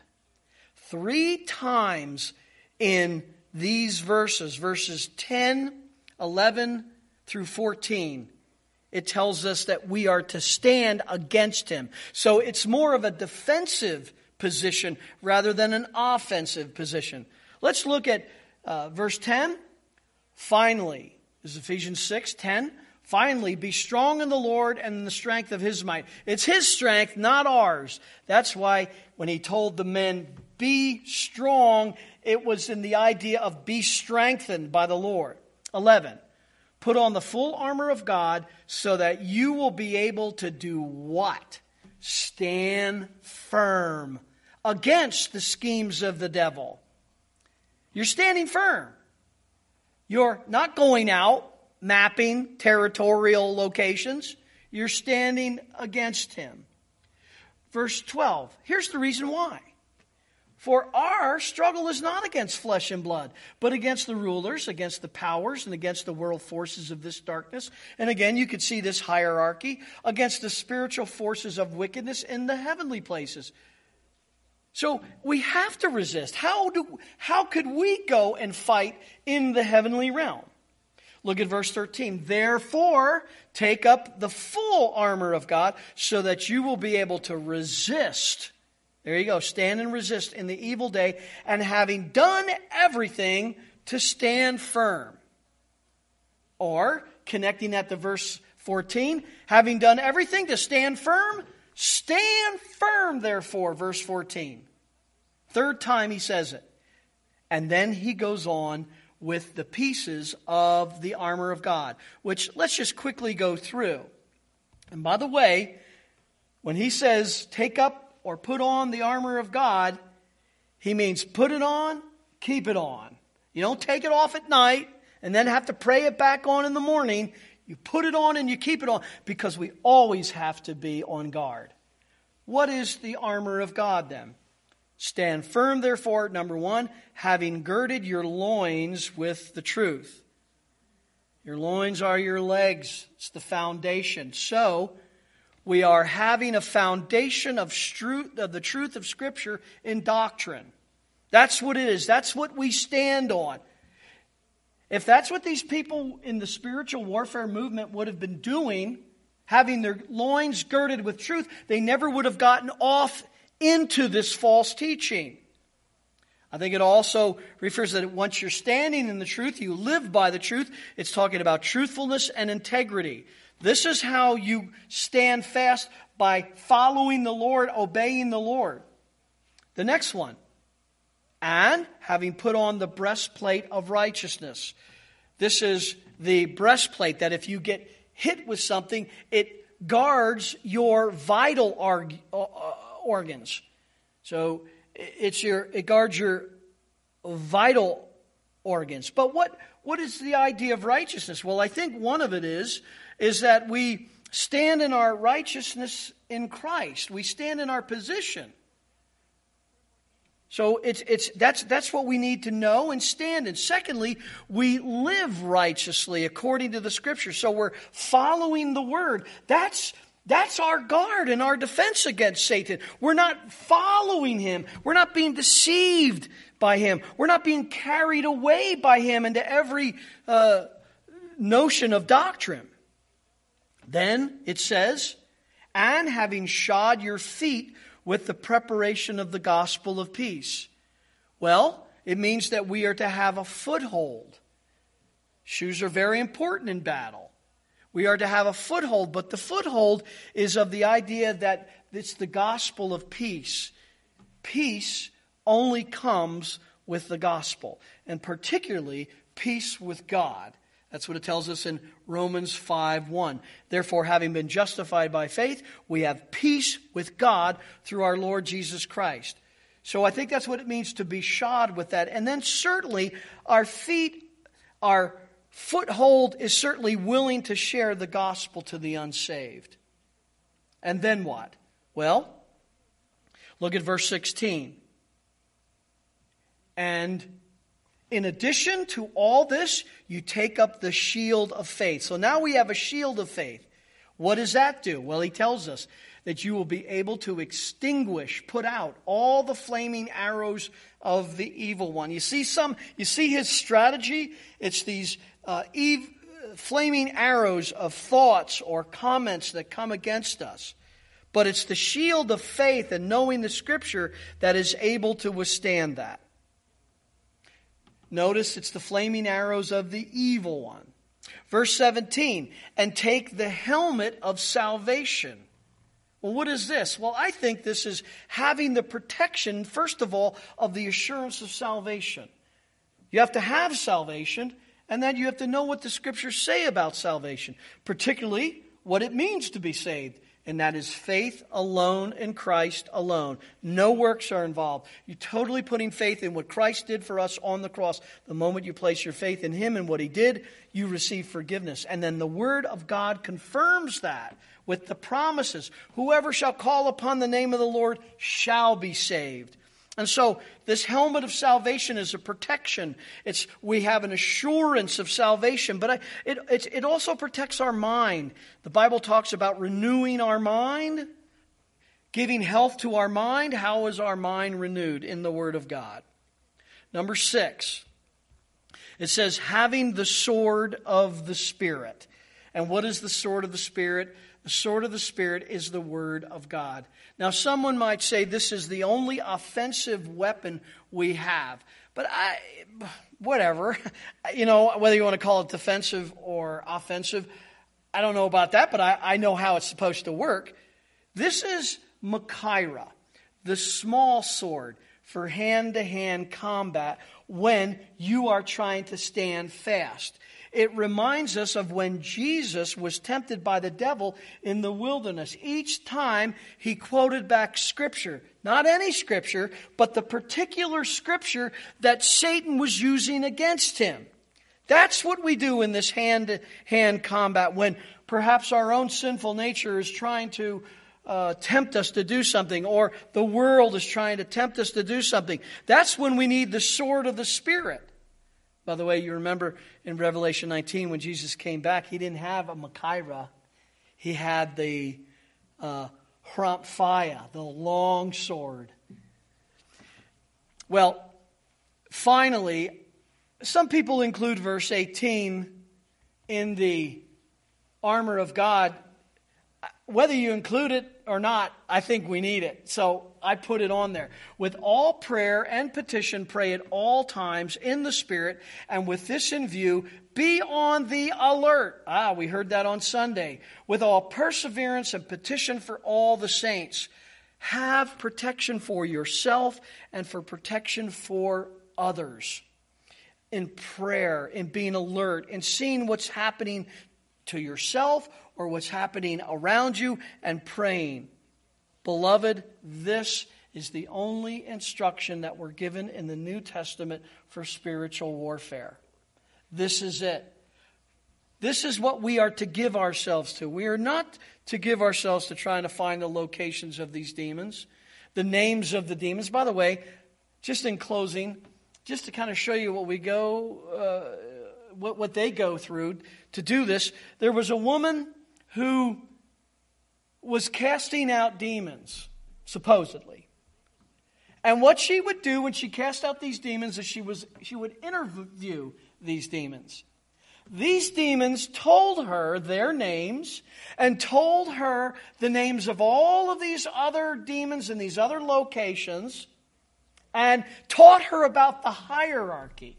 3 times in these verses 10, 11 through 14, it tells us that we are to stand against him. So it's more of a defensive position rather than an offensive position. Let's look at verse 10. Finally, this is Ephesians 6:10. Finally, be strong in the Lord and in the strength of his might. It's his strength, not ours. That's why when he told the men, be strong, it was in the idea of be strengthened by the Lord. 11, put on the full armor of God so that you will be able to do what? Stand firm against the schemes of the devil. You're standing firm. You're not going out, mapping territorial locations. You're standing against him. Verse 12, here's the reason why. For our struggle is not against flesh and blood, but against the rulers, against the powers, and against the world forces of this darkness. And again, you could see this hierarchy, against the spiritual forces of wickedness in the heavenly places. So we have to resist. How could we go and fight in the heavenly realm? Look at verse 13. Therefore, take up the full armor of God so that you will be able to resist. There you go. Stand and resist in the evil day, and having done everything, to stand firm. Or, connecting that to verse 14, having done everything to stand firm, stand firm, therefore, verse 14. 3rd time he says it. And then he goes on with the pieces of the armor of God, which let's just quickly go through. And by the way, when he says take up or put on the armor of God, he means put it on, keep it on. You don't take it off at night and then have to pray it back on in the morning. You put it on and you keep it on, because we always have to be on guard. What is the armor of God then? Stand firm, therefore, number one, having girded your loins with the truth. Your loins are your legs. It's the foundation. So, we are having a foundation of the truth of Scripture in doctrine. That's what it is. That's what we stand on. If that's what these people in the spiritual warfare movement would have been doing, having their loins girded with truth, they never would have gotten off into this false teaching. I think it also refers that once you're standing in the truth, you live by the truth. It's talking about truthfulness and integrity. This is how you stand fast, by following the Lord, obeying the Lord. The next one. And having put on the breastplate of righteousness. This is the breastplate that if you get hit with something, it guards your vital organs. So it guards your vital organs. But what is the idea of righteousness? Well, I think one of it is that we stand in our righteousness in Christ. We stand in our position. So that's what we need to know and stand in. Secondly, we live righteously according to the Scripture. So we're following the Word. That's our guard and our defense against Satan. We're not following him. We're not being deceived by him. We're not being carried away by him into every notion of doctrine. Then it says, and having shod your feet with the preparation of the gospel of peace. Well, it means that we are to have a foothold. Shoes are very important in battle. We are to have a foothold, but the foothold is of the idea that it's the gospel of peace. Peace only comes with the gospel, and particularly peace with God. That's what it tells us in Romans 5:1. Therefore, having been justified by faith, we have peace with God through our Lord Jesus Christ. So I think that's what it means to be shod with that. And then certainly our feet, our foothold is certainly willing to share the gospel to the unsaved. And then what? Well, look at verse 16. And in addition to all this, you take up the shield of faith. So now we have a shield of faith. What does that do? Well, he tells us that you will be able to extinguish, put out all the flaming arrows of the evil one. You see his strategy? It's these flaming arrows of thoughts or comments that come against us. But it's the shield of faith and knowing the Scripture that is able to withstand that. Notice it's the flaming arrows of the evil one. Verse 17, and take the helmet of salvation. Well, what is this? Well, I think this is having the protection, first of all, of the assurance of salvation. You have to have salvation, and then you have to know what the Scriptures say about salvation, particularly what it means to be saved. And that is faith alone in Christ alone. No works are involved. You're totally putting faith in what Christ did for us on the cross. The moment you place your faith in Him and what He did, you receive forgiveness. And then the Word of God confirms that with the promises. Whoever shall call upon the name of the Lord shall be saved. And so this helmet of salvation is a protection. We have an assurance of salvation, but it also protects our mind. The Bible talks about renewing our mind, giving health to our mind. How is our mind renewed? In the Word of God. Number 6, it says, having the sword of the Spirit. And what is the sword of the Spirit? The sword of the Spirit is the Word of God. Now, someone might say this is the only offensive weapon we have. But whatever. Whether you want to call it defensive or offensive, I don't know about that, but I know how it's supposed to work. This is Machaira, the small sword. for hand-to-hand combat when you are trying to stand fast. It reminds us of when Jesus was tempted by the devil in the wilderness. Each time he quoted back Scripture. Not any Scripture, but the particular Scripture that Satan was using against him. That's what we do in this hand-to-hand combat when perhaps our own sinful nature is trying to tempt us to do something, or the world is trying to tempt us to do something. That's when we need the sword of the Spirit. By the way, you remember in Revelation 19 when Jesus came back, he didn't have a Machaira. He had the Hrampphia, the long sword. Well, finally, some people include verse 18 in the armor of God. Whether you include it or not, I think we need it. So I put it on there. With all prayer and petition, pray at all times in the Spirit, and with this in view, be on the alert. We heard that on Sunday. With all perseverance and petition for all the saints. Have protection for yourself and for protection for others. In prayer, in being alert, in seeing what's happening to yourself or what's happening around you and praying. Beloved, this is the only instruction that we're given in the New Testament for spiritual warfare. This is it. This is what we are to give ourselves to. We are not to give ourselves to trying to find the locations of these demons, the names of the demons. By the way, just in closing, just to kind of show you what we go, what they go through to do this, there was a woman who was casting out demons, supposedly. And what she would do when she cast out these demons is she would interview these demons. These demons told her their names and told her the names of all of these other demons in these other locations and taught her about the hierarchy.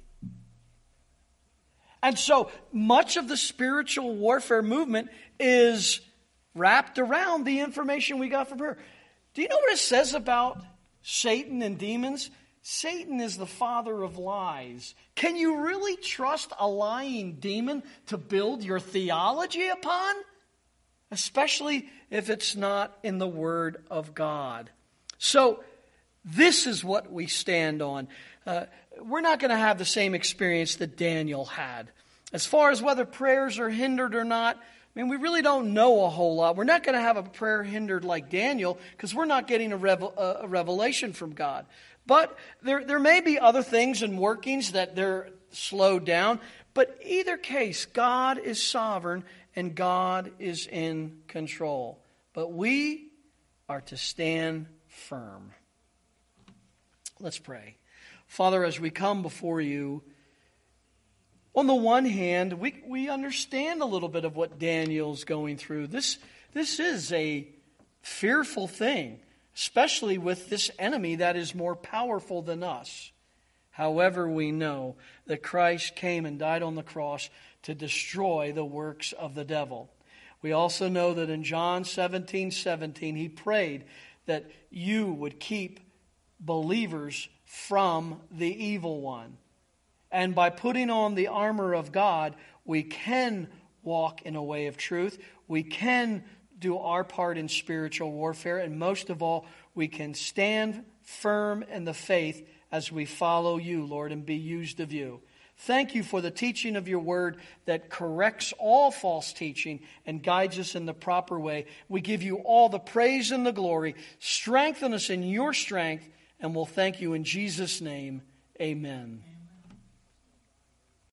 And so much of the spiritual warfare movement is wrapped around the information we got from her. Do you know what it says about Satan and demons? Satan is the father of lies. Can you really trust a lying demon to build your theology upon? Especially if it's not in the Word of God. So this is what we stand on. We're not going to have the same experience that Daniel had. As far as whether prayers are hindered or not, I mean, we really don't know a whole lot. We're not going to have a prayer hindered like Daniel because we're not getting a revelation from God. But there may be other things and workings that they're slowed down. But either case, God is sovereign and God is in control. But we are to stand firm. Let's pray. Father, as we come before you, on the one hand, we understand a little bit of what Daniel's going through. This is a fearful thing, especially with this enemy that is more powerful than us. However, we know that Christ came and died on the cross to destroy the works of the devil. We also know that in John 17:17, he prayed that you would keep believers from the evil one. And by putting on the armor of God, we can walk in a way of truth. We can do our part in spiritual warfare. And most of all, we can stand firm in the faith as we follow you, Lord, and be used of you. Thank you for the teaching of your word that corrects all false teaching and guides us in the proper way. We give you all the praise and the glory. Strengthen us in your strength, and we'll thank you in Jesus' name. Amen.